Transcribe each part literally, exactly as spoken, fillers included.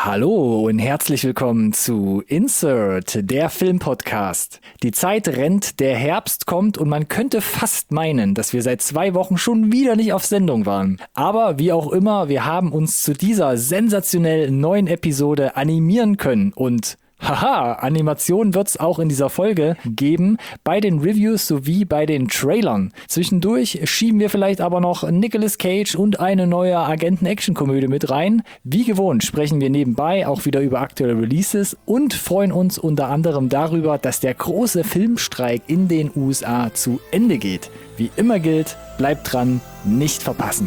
Hallo und herzlich willkommen zu Insert, der Filmpodcast. Die Zeit rennt, der Herbst kommt und man könnte fast meinen, dass wir seit zwei Wochen schon wieder nicht auf Sendung waren. Aber wie auch immer, wir haben uns zu dieser sensationell neuen Episode animieren können und haha, Animation wird's auch in dieser Folge geben, bei den Reviews sowie bei den Trailern. Zwischendurch schieben wir vielleicht aber noch Nicolas Cage und eine neue Agenten-Action-Komödie mit rein. Wie gewohnt sprechen wir nebenbei auch wieder über aktuelle Releases und freuen uns unter anderem darüber, dass der große Filmstreik in den U S A zu Ende geht. Wie immer gilt, bleibt dran, nicht verpassen.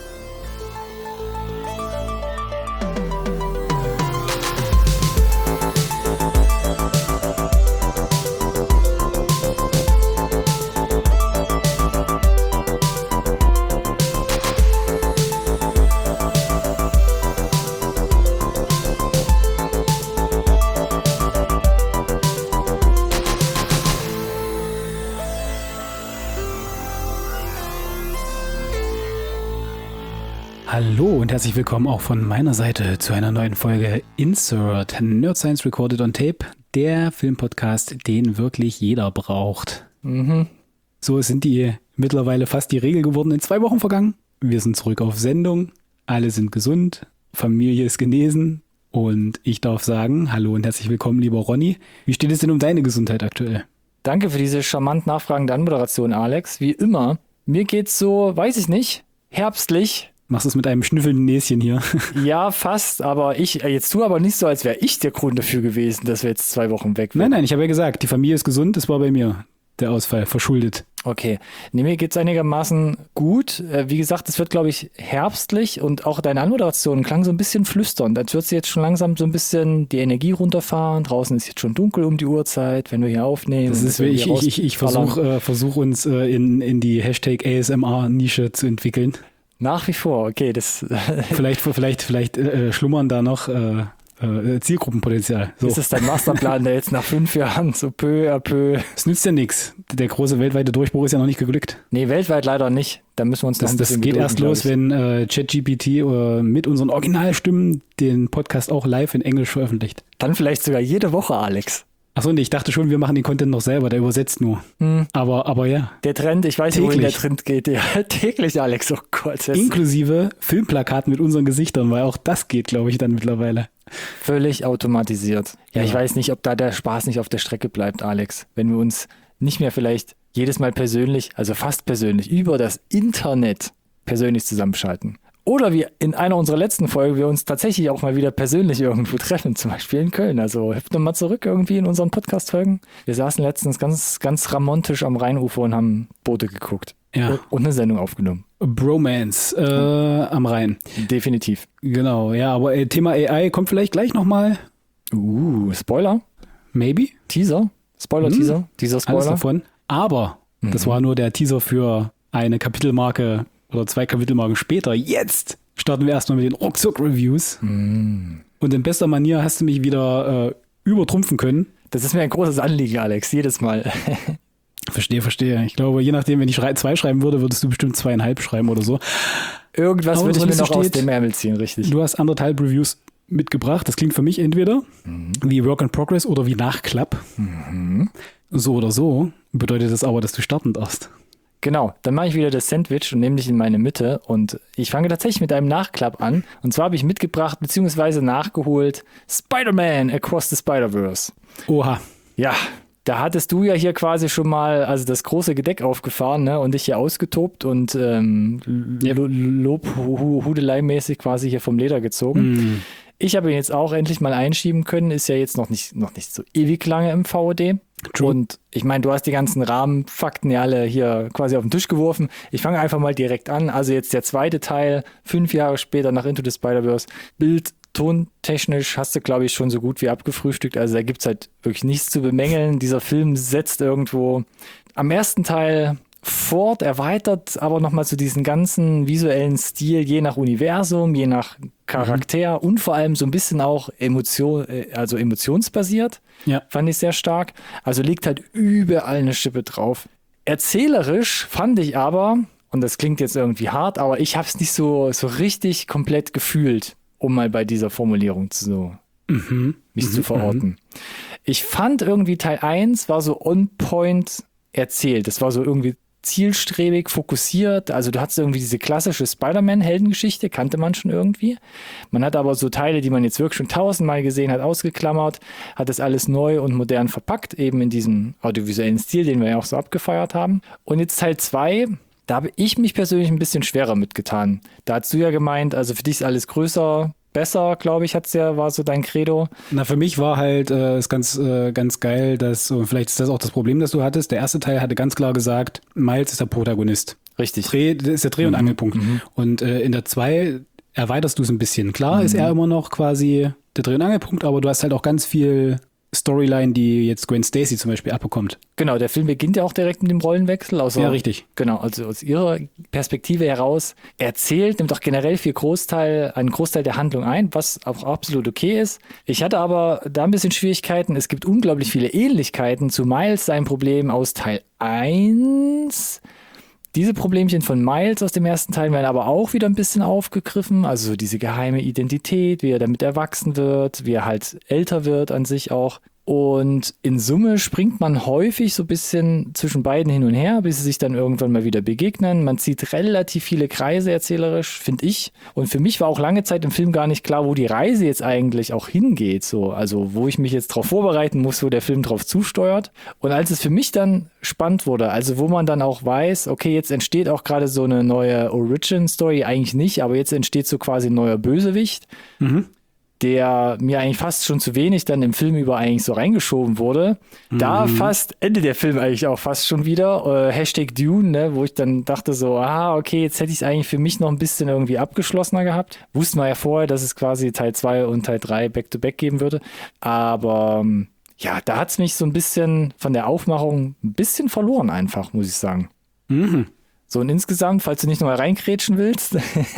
Hallo und herzlich willkommen auch von meiner Seite zu einer neuen Folge Insert, Nerd Science Recorded on Tape, der Filmpodcast, den wirklich jeder braucht. Mhm. So sind die mittlerweile fast die Regel geworden, in zwei Wochen vergangen. Wir sind zurück auf Sendung, alle sind gesund, Familie ist genesen und ich darf sagen, hallo und herzlich willkommen, lieber Ronny. Wie steht es denn um deine Gesundheit aktuell? Danke für diese charmant nachfragende Anmoderation, Alex. Wie immer, mir geht's so, weiß ich nicht, herbstlich. Machst du es mit einem schnüffelnden Näschen hier? Ja, fast, aber ich, jetzt tu aber nicht so, als wäre ich der Grund dafür gewesen, dass wir jetzt zwei Wochen weg waren. Nein, nein, ich habe ja gesagt, die Familie ist gesund, das war bei mir der Ausfall, verschuldet. Okay, nee, mir geht's einigermaßen gut. Wie gesagt, es wird, glaube ich, herbstlich und auch deine Anmoderation klang so ein bisschen flüsternd, als würdest du jetzt schon langsam so ein bisschen die Energie runterfahren. Draußen ist jetzt schon dunkel um die Uhrzeit, wenn wir hier aufnehmen. Das ist, ich, ich, ich, ich versuche äh, versuch uns äh, in, in die Hashtag A S M R-Nische zu entwickeln. Nach wie vor, okay, das... vielleicht vielleicht, vielleicht äh, schlummern da noch äh, äh, Zielgruppenpotenzial. So. Ist es dein Masterplan, der jetzt nach fünf Jahren so peu à peu... Es nützt ja nichts. Der große weltweite Durchbruch ist ja noch nicht geglückt. Nee, weltweit leider nicht. Da müssen wir uns das, noch ein bisschen Das geht gedulden, erst los, wenn äh, ChatGPT äh, mit unseren Originalstimmen den Podcast auch live in Englisch veröffentlicht. Dann vielleicht sogar jede Woche, Alex. Achso, und ich dachte schon, wir machen den Content noch selber, der übersetzt nur. Hm. Aber, aber ja. Der Trend, ich weiß nicht, wohin der Trend geht. Ja, täglich, Alex, oh Gott. Inklusive Filmplakaten mit unseren Gesichtern, weil auch das geht, glaube ich, dann mittlerweile. Völlig automatisiert. Ja, ja, ich weiß nicht, ob da der Spaß nicht auf der Strecke bleibt, Alex. Wenn wir uns nicht mehr vielleicht jedes Mal persönlich, also fast persönlich, über das Internet persönlich zusammenschalten. Oder wie in einer unserer letzten Folgen wir uns tatsächlich auch mal wieder persönlich irgendwo treffen, zum Beispiel in Köln. Also hüpft nochmal zurück irgendwie in unseren Podcast-Folgen. Wir saßen letztens ganz, ganz ramontisch am Rheinufer und haben Boote geguckt. Ja. Und eine Sendung aufgenommen. Bromance äh, am Rhein. Definitiv. Genau, ja, aber äh, Thema A I kommt vielleicht gleich nochmal. Uh, Spoiler? Maybe? Teaser? Spoiler-Teaser? Hm. Teaser-Spoiler? Alles davon. Aber mhm. das war nur der Teaser für eine Kapitelmarke oder zwei Kapitelmarken später. Jetzt starten wir erstmal mit den Ruckzuck-Reviews. Mm. Und in bester Manier hast du mich wieder äh, übertrumpfen können. Das ist mir ein großes Anliegen, Alex, jedes Mal. Verstehe, verstehe. Ich glaube, je nachdem, wenn ich zwei schreiben würde, würdest du bestimmt zweieinhalb schreiben oder so. Irgendwas würde ich mir noch steht, aus dem Ärmel ziehen, richtig. Du hast anderthalb Reviews mitgebracht. Das klingt für mich entweder mhm. wie Work in Progress oder wie Nachklapp. Mhm. So oder so bedeutet das aber, dass du starten darfst. Genau, dann mache ich wieder das Sandwich und nehme dich in meine Mitte und ich fange tatsächlich mit einem Nachklapp an. Und zwar habe ich mitgebracht bzw. nachgeholt Spider-Man Across the Spider-Verse. Oha. Ja, da hattest du ja hier quasi schon mal also das große Gedeck aufgefahren, ne, und dich hier ausgetobt und ähm, yep. Lob-Hudelei-mäßig quasi hier vom Leder gezogen. Mm. Ich habe ihn jetzt auch endlich mal einschieben können, ist ja jetzt noch nicht, noch nicht so ewig lange im V O D. True. Und ich meine, du hast die ganzen Rahmenfakten ja alle hier quasi auf den Tisch geworfen. Ich fange einfach mal direkt an. Also jetzt der zweite Teil, fünf Jahre später nach Into the Spider-Verse. Bild, tontechnisch hast du, glaube ich, schon so gut wie abgefrühstückt. Also da gibt's halt wirklich nichts zu bemängeln. Dieser Film setzt irgendwo am ersten Teil fort, erweitert aber nochmal zu diesem ganzen visuellen Stil, je nach Universum, je nach Charakter mhm. und vor allem so ein bisschen auch Emotion, also emotionsbasiert. Ja. Fand ich sehr stark. Also liegt halt überall eine Schippe drauf. Erzählerisch fand ich aber, und das klingt jetzt irgendwie hart, aber ich habe es nicht so, so richtig komplett gefühlt. um mal bei dieser Formulierung zu, Mhm. mich Mhm. zu verorten. Ich fand irgendwie Teil eins war so on point erzählt. Das war so irgendwie zielstrebig, fokussiert. Also du hattest irgendwie diese klassische Spider-Man-Heldengeschichte, kannte man schon irgendwie. Man hat aber so Teile, die man jetzt wirklich schon tausendmal gesehen hat, ausgeklammert, hat das alles neu und modern verpackt, eben in diesem audiovisuellen Stil, den wir ja auch so abgefeiert haben. Und jetzt Teil zwei, da habe ich mich persönlich ein bisschen schwerer mitgetan. Da hast du ja gemeint, also für dich ist alles größer, besser, glaube ich, hat's ja, war so dein Credo. Na, für mich war halt äh, ist ganz, äh, ganz geil, dass, und vielleicht ist das auch das Problem, das du hattest, der erste Teil hatte ganz klar gesagt, Miles ist der Protagonist. Richtig. Dreh, das ist der Dreh- und Mhm, Angelpunkt. mhm. Und äh, in der zwei erweiterst du es ein bisschen. Klar ist er immer noch quasi der Dreh- und Angelpunkt, aber du hast halt auch ganz viel Storyline, die jetzt Gwen Stacy zum Beispiel abbekommt. Genau, der Film beginnt ja auch direkt mit dem Rollenwechsel. Also, Ja, richtig. Genau, also aus ihrer Perspektive heraus erzählt, nimmt auch generell viel Großteil, einen Großteil der Handlung ein, was auch absolut okay ist. Ich hatte aber da ein bisschen Schwierigkeiten. Es gibt unglaublich viele Ähnlichkeiten zu Miles, sein Problem aus Teil eins. Diese Problemchen von Miles aus dem ersten Teil werden aber auch wieder ein bisschen aufgegriffen. Also diese geheime Identität, wie er damit erwachsen wird, wie er halt älter wird an sich auch. Und in Summe springt man häufig so ein bisschen zwischen beiden hin und her, bis sie sich dann irgendwann mal wieder begegnen. Man zieht relativ viele Kreise erzählerisch, finde ich. Und für mich war auch lange Zeit im Film gar nicht klar, wo die Reise jetzt eigentlich auch hingeht. So, also wo ich mich jetzt drauf vorbereiten muss, wo der Film drauf zusteuert. Und als es für mich dann spannend wurde, also wo man dann auch weiß, okay, jetzt entsteht auch gerade so eine neue Origin-Story, eigentlich nicht, aber jetzt entsteht so quasi ein neuer Bösewicht. Mhm. Der mir eigentlich fast schon zu wenig dann im Film über eigentlich so reingeschoben wurde. Mhm. Da fast endet der Film eigentlich auch fast schon wieder. Äh, Hashtag Dune, ne, wo ich dann dachte so, ah, okay, jetzt hätte ich es eigentlich für mich noch ein bisschen irgendwie abgeschlossener gehabt. Wussten wir ja vorher, dass es quasi Teil zwei und Teil drei back-to-back geben würde. Aber ja, da hat es mich so ein bisschen von der Aufmachung ein bisschen verloren einfach, muss ich sagen. Mhm. So und insgesamt, falls du nicht nochmal reinkrätschen willst...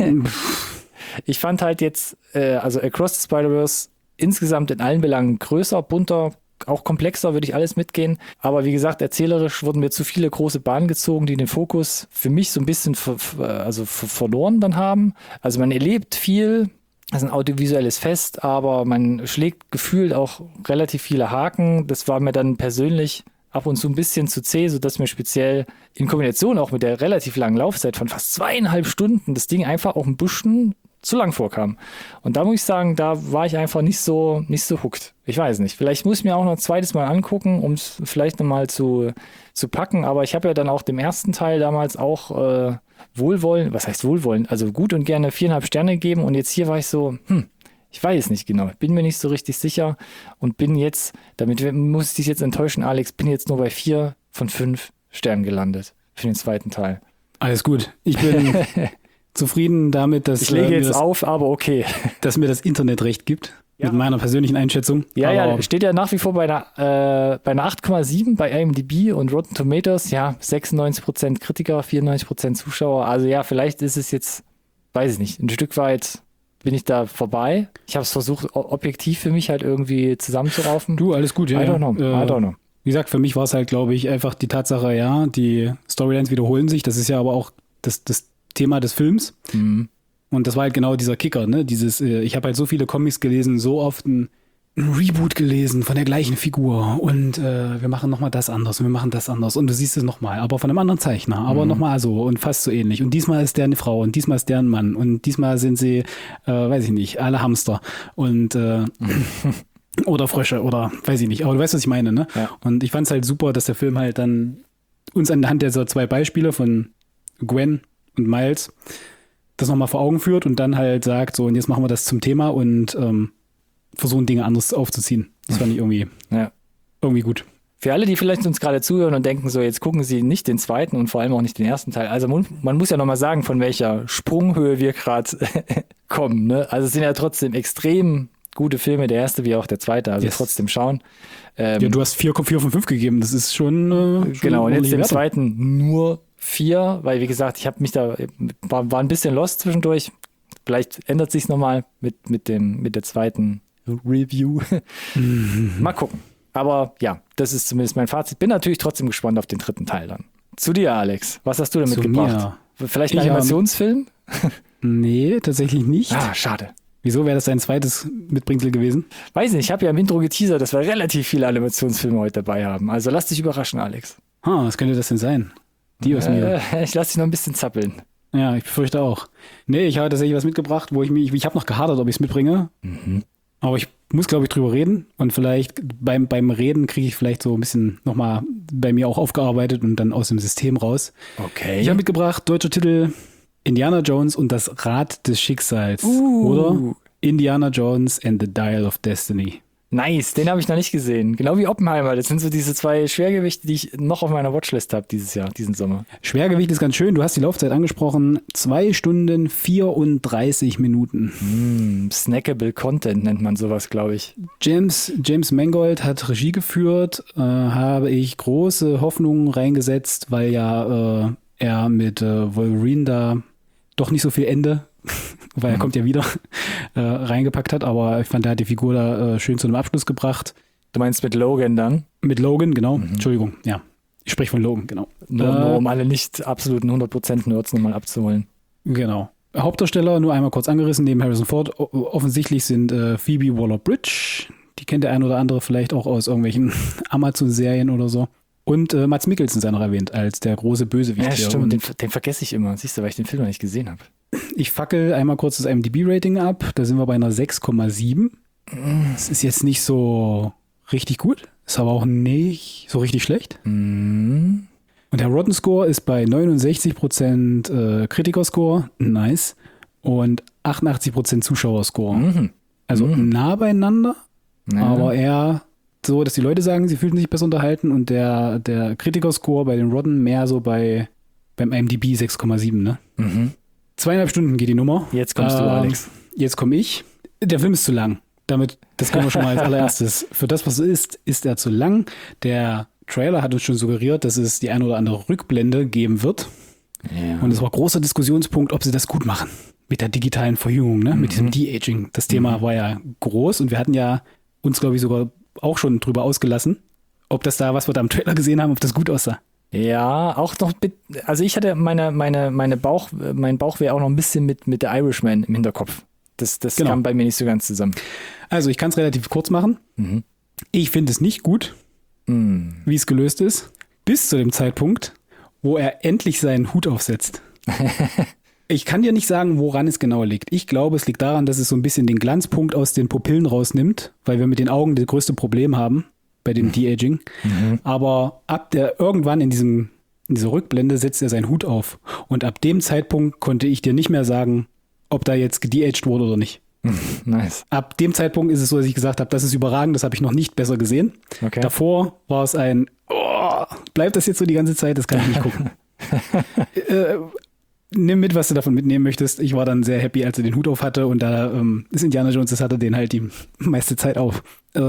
Ich fand halt jetzt, äh, also Across the Spider-Verse insgesamt in allen Belangen größer, bunter, auch komplexer, würde ich alles mitgehen. Aber wie gesagt, erzählerisch wurden mir zu viele große Bahnen gezogen, die den Fokus für mich so ein bisschen ver- also ver- verloren dann haben. Also man erlebt viel, das ist ein audiovisuelles Fest, aber man schlägt gefühlt auch relativ viele Haken. Das war mir dann persönlich ab und zu ein bisschen zu zäh, sodass mir speziell in Kombination auch mit der relativ langen Laufzeit von fast zweieinhalb Stunden das Ding einfach auch ein bisschen zu lang vorkam. Und da muss ich sagen, da war ich einfach nicht so, nicht so hooked. Ich weiß nicht. Vielleicht muss ich mir auch noch ein zweites Mal angucken, um es vielleicht nochmal zu, zu packen. Aber ich habe ja dann auch dem ersten Teil damals auch äh, wohlwollend, was heißt wohlwollend, also gut und gerne viereinhalb Sterne gegeben. Und jetzt hier war ich so, hm, ich weiß nicht genau. Bin mir nicht so richtig sicher und bin jetzt, damit muss ich dich jetzt enttäuschen, Alex, bin jetzt nur bei vier von fünf Sternen gelandet für den zweiten Teil. Alles gut. Ich bin zufrieden damit, dass, ich lege äh, jetzt das, auf, aber okay. dass mir das Internet recht gibt. Ja. Mit meiner persönlichen Einschätzung. Ja, aber ja, steht ja nach wie vor bei einer, äh, bei einer acht Komma sieben bei I M D B und Rotten Tomatoes. Ja, sechsundneunzig Prozent Kritiker, vierundneunzig Prozent Zuschauer. Also ja, vielleicht ist es jetzt, weiß ich nicht, ein Stück weit bin ich da vorbei. Ich habe es versucht, objektiv für mich halt irgendwie zusammenzuraufen. Du, alles gut, ja. I don't know, äh, I don't know. Wie gesagt, für mich war es halt, glaube ich, einfach die Tatsache, ja, die Storylines wiederholen sich. Das ist ja aber auch das, das Thema des Films. Mhm. Und das war halt genau dieser Kicker, ne? Dieses, äh, ich habe halt so viele Comics gelesen, so oft ein, ein Reboot gelesen von der gleichen Figur und äh, wir machen nochmal das anders und wir machen das anders und du siehst es nochmal, aber von einem anderen Zeichner, aber mhm. nochmal so und fast so ähnlich. Und diesmal ist der eine Frau und diesmal ist der ein Mann und diesmal sind sie, äh, weiß ich nicht, alle Hamster und äh, oder Frösche oder weiß ich nicht, aber du weißt, was ich meine, ne? Ja. Und ich fand es halt super, dass der Film halt dann uns anhand dieser zwei Beispiele von Gwen und Miles das nochmal vor Augen führt und dann halt sagt, so und jetzt machen wir das zum Thema und ähm, versuchen Dinge anders aufzuziehen. Das fand ich irgendwie, ja. irgendwie gut. Für alle, die vielleicht uns gerade zuhören und denken so, jetzt gucken sie nicht den zweiten und vor allem auch nicht den ersten Teil. Also man, man muss ja nochmal sagen, von welcher Sprunghöhe wir gerade kommen. Ne? Also es sind ja trotzdem extrem gute Filme, der erste wie auch der zweite, also yes. trotzdem schauen. Ähm, ja, du hast vier von fünf gegeben, das ist schon, äh, schon genau, und jetzt im Werte. zweiten nur vier, weil wie gesagt, ich habe mich da, war, war ein bisschen lost zwischendurch. Vielleicht ändert sich's nochmal mit, mit, dem, mit der zweiten Review. Mal gucken. Aber ja, das ist zumindest mein Fazit. Bin natürlich trotzdem gespannt auf den dritten Teil dann. Zu dir, Alex. Was hast du denn Zu mitgebracht? mir. Vielleicht ein Ich, Animationsfilm? Nee, tatsächlich nicht. Ah, schade. Wieso wäre das dein zweites Mitbringsel gewesen? Weiß nicht, ich habe ja im Intro geteasert, dass wir relativ viele Animationsfilme heute dabei haben. Also lass dich überraschen, Alex. Ha, was könnte das denn sein? Die aus mir. Äh, ich lass dich noch ein bisschen zappeln. Ja, ich befürchte auch. Nee, ich habe tatsächlich was mitgebracht, wo ich mich, ich habe noch gehadert, ob ich es mitbringe. Mhm. Aber ich muss, glaube ich, drüber reden. Und vielleicht beim, beim Reden kriege ich vielleicht so ein bisschen nochmal bei mir auch aufgearbeitet und dann aus dem System raus. Okay. Ich habe mitgebracht, deutscher Titel Indiana Jones und das Rad des Schicksals. Uh. Oder Indiana Jones and the Dial of Destiny. Nice, den habe ich noch nicht gesehen. Genau wie Oppenheimer. Das sind so diese zwei Schwergewichte, die ich noch auf meiner Watchlist habe dieses Jahr, diesen Sommer. Schwergewicht ist ganz schön. Du hast die Laufzeit angesprochen. Zwei Stunden vierunddreißig Minuten. Mm, snackable Content nennt man sowas, glaube ich. James, James Mangold hat Regie geführt. Äh, habe ich große Hoffnungen reingesetzt, weil ja äh, er mit äh, Wolverine da doch nicht so viel Ende, weil er kommt ja wieder, äh, reingepackt hat. Aber ich fand, er hat die Figur da äh, schön zu einem Abschluss gebracht. Du meinst mit Logan dann? Mit Logan, genau. Mhm. Entschuldigung, ja. Ich spreche von Logan, genau. Nur, äh, nur um alle nicht absoluten hundert Prozent Nerds nochmal abzuholen. Genau. Hauptdarsteller, nur einmal kurz angerissen, neben Harrison Ford. O- offensichtlich sind äh, Phoebe Waller-Bridge. Die kennt der ein oder andere vielleicht auch aus irgendwelchen Amazon-Serien oder so. Und äh, Mads Mikkelsen sei noch erwähnt, als der große Bösewicht. Ja, hier. stimmt, Und den, den vergesse ich immer. Siehst du, weil ich den Film noch nicht gesehen habe. ich fackel einmal kurz das I M D B-Rating ab. Da sind wir bei einer sechs Komma sieben. Das ist jetzt nicht so richtig gut, ist aber auch nicht so richtig schlecht. Mm. Und der Rotten Score ist bei neunundsechzig Prozent äh, Kritiker-Score, nice, und achtundachtzig Prozent Zuschauerscore. Mhm. Also Mhm. nah beieinander, Ja. aber eher so, dass die Leute sagen, sie fühlten sich besser unterhalten, und der, der Kritiker-Score bei den Rotten mehr so bei beim I M D B sechs Komma sieben, ne? Mhm. Zweieinhalb Stunden geht die Nummer. Jetzt kommst du, Ähm, Alex. Jetzt komme ich. Der Film ist zu lang. Damit, das können wir schon mal als allererstes. Für das, was es ist, ist er zu lang. Der Trailer hat uns schon suggeriert, dass es die ein oder andere Rückblende geben wird. Ja. Und es war großer Diskussionspunkt, ob sie das gut machen. Mit der digitalen Verjüngung, ne? Mit diesem De-Aging. Das Thema war ja groß, und wir hatten ja uns, glaube ich, sogar auch schon drüber ausgelassen, ob das da, was wir da im Trailer gesehen haben, ob das gut aussah. Ja, auch noch mit, also ich hatte meine, meine, meine Bauch, mein Bauchweh auch noch ein bisschen mit, mit der Irishman im Hinterkopf. Das, das Genau. kam bei mir nicht so ganz zusammen. Also ich kann es relativ kurz machen. Mhm. Ich finde es nicht gut, Mm. wie es gelöst ist, bis zu dem Zeitpunkt, wo er endlich seinen Hut aufsetzt. Ich kann dir nicht sagen, woran es genau liegt. Ich glaube, es liegt daran, dass es so ein bisschen den Glanzpunkt aus den Pupillen rausnimmt, weil wir mit den Augen das größte Problem haben bei dem De-Aging. Mhm. Aber ab der irgendwann in diesem in dieser Rückblende setzt er seinen Hut auf. Und ab dem Zeitpunkt konnte ich dir nicht mehr sagen, ob da jetzt gedeaged wurde oder nicht. Nice. Ab dem Zeitpunkt ist es so, dass ich gesagt habe, das ist überragend, das habe ich noch nicht besser gesehen. Okay. Davor war es ein, oh, bleibt das jetzt so die ganze Zeit, das kann ich nicht gucken. äh, nimm mit, was du davon mitnehmen möchtest. Ich war dann sehr happy, als er den Hut auf hatte, und da ähm, ist Indiana Jones, das hatte den halt die meiste Zeit auf.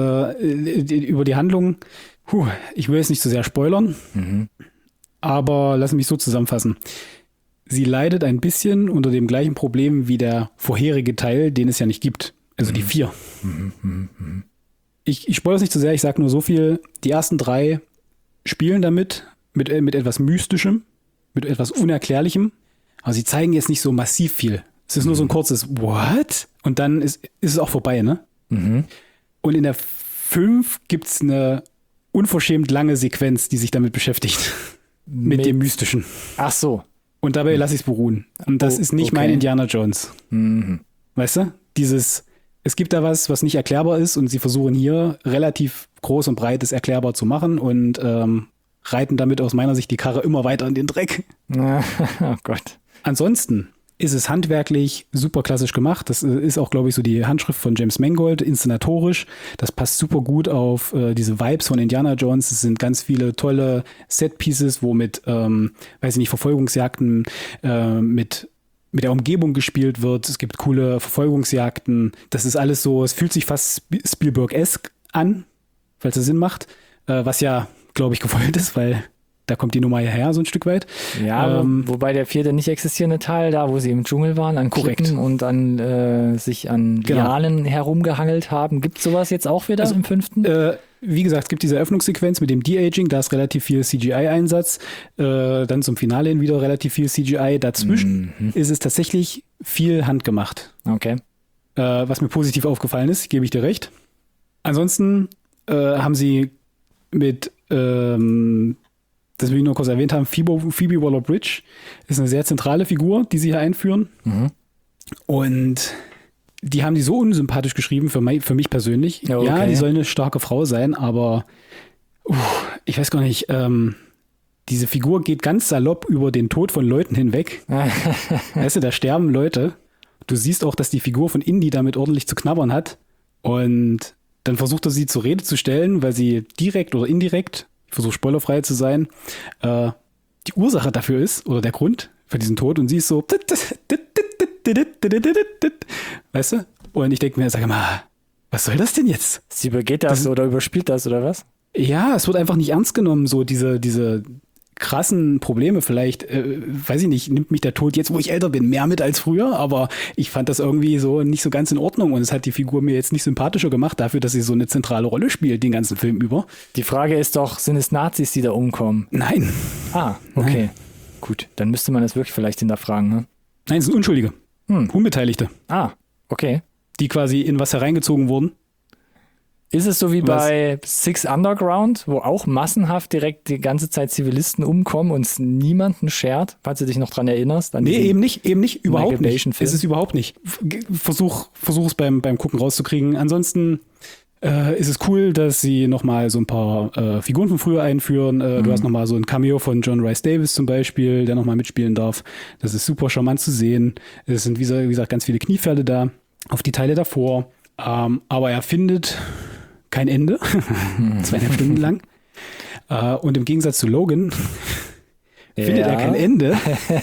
Äh, die, über die Handlung, puh, ich will jetzt nicht zu sehr spoilern, Mhm. aber lass mich so zusammenfassen. Sie leidet ein bisschen unter dem gleichen Problem wie der vorherige Teil, den es ja nicht gibt. Also die vier. Mhm. Mhm. Mhm. Ich, ich spoilere es nicht zu sehr, ich sage nur so viel. Die ersten drei spielen damit, mit, äh, mit etwas Mystischem, mit etwas Unerklärlichem. Aber sie zeigen jetzt nicht so massiv viel. Es ist nur so ein kurzes What? Und dann ist, ist es auch vorbei, ne? Mhm. Und in der fünf gibt es eine unverschämt lange Sequenz, die sich damit beschäftigt. mit, Mit- dem Mystischen. Ach so. Und dabei lasse ich es beruhen. Und das Oh, ist nicht okay. mein Indiana Jones. Mhm. Weißt du? Dieses, es gibt da was, was nicht erklärbar ist, und sie versuchen hier relativ groß und breit es erklärbar zu machen und ähm, reiten damit aus meiner Sicht die Karre immer weiter in den Dreck. Oh Gott. Ansonsten ist es handwerklich super klassisch gemacht. Das äh, ist auch, glaube ich, so die Handschrift von James Mangold, inszenatorisch. Das passt super gut auf äh, diese Vibes von Indiana Jones. Es sind ganz viele tolle Set-Pieces, wo mit, ähm, weiß ich nicht, Verfolgungsjagden, äh, mit mit der Umgebung gespielt wird. Es gibt coole Verfolgungsjagden. Das ist alles so, es fühlt sich fast Sp- Spielberg-esque an, falls es Sinn macht. Äh, was ja, glaube ich, gewollt ist, weil da kommt die Nummer ja her, so ein Stück weit. Ja, Ähm, wo, wobei der vierte nicht existierende Teil, da wo sie im Dschungel waren, an Korrekt. Klippen und an äh, sich an Genau. Lianen herumgehangelt haben. Gibt es sowas jetzt auch wieder Also, im fünften? Äh, wie gesagt, es gibt diese Eröffnungssequenz mit dem De-Aging, da ist relativ viel C G I-Einsatz. Äh, dann zum Finale hin wieder relativ viel C G I. Dazwischen Mhm. ist es tatsächlich viel handgemacht. Okay. äh, was mir positiv aufgefallen ist, gebe ich dir recht. Ansonsten äh, haben sie mit, ähm, das will ich nur kurz erwähnt haben, Phoebe, Phoebe Waller-Bridge ist eine sehr zentrale Figur, die sie hier einführen. Mhm. Und die haben die so unsympathisch geschrieben, für mich, für mich persönlich. Ja, okay. Ja, die soll eine starke Frau sein, aber uh, ich weiß gar nicht, ähm, diese Figur geht ganz salopp über den Tod von Leuten hinweg. Weißt du, da sterben Leute. Du siehst auch, dass die Figur von Indy damit ordentlich zu knabbern hat. Und dann versucht er sie zur Rede zu stellen, weil sie direkt oder indirekt, ich versuche spoilerfrei zu sein, äh, die Ursache dafür ist oder der Grund für diesen Tod. Und sie ist so, weißt du? Und ich denke mir, sag mal, was soll das denn jetzt? Sie übergeht das, das oder überspielt das oder was? Ja, es wird einfach nicht ernst genommen, so diese, diese krassen Probleme vielleicht, äh, weiß ich nicht, nimmt mich der Tod jetzt, wo ich älter bin, mehr mit als früher, aber ich fand das irgendwie so nicht so ganz in Ordnung und es hat die Figur mir jetzt nicht sympathischer gemacht dafür, dass sie so eine zentrale Rolle spielt, den ganzen Film über. Die Frage ist doch, sind es Nazis, die da umkommen? Nein. Ah, okay. Nein. Gut, dann müsste man das wirklich vielleicht hinterfragen, ne? Nein, es sind Unschuldige. Hm. Unbeteiligte. Ah, okay. Die quasi in was hereingezogen wurden. Ist es so wie Was? bei Six Underground, wo auch massenhaft direkt die ganze Zeit Zivilisten umkommen und es niemanden schert, falls du dich noch dran erinnerst? An Nee, eben nicht, eben nicht, überhaupt Michael nicht. Bay-Film? Es ist überhaupt nicht. Versuch, versuch es beim, beim Gucken rauszukriegen. Ansonsten äh, ist es cool, dass sie nochmal so ein paar äh, Figuren von früher einführen. Äh, Mhm. Du hast nochmal so ein Cameo von John Rhys Davis zum Beispiel, der nochmal mitspielen darf. Das ist super charmant zu sehen. Es sind, wie gesagt, ganz viele Kniepferde da auf die Teile davor. Ähm, aber er findet kein Ende. Zweieinhalb Stunden lang. Äh, und im Gegensatz zu Logan findet Ja. er kein Ende.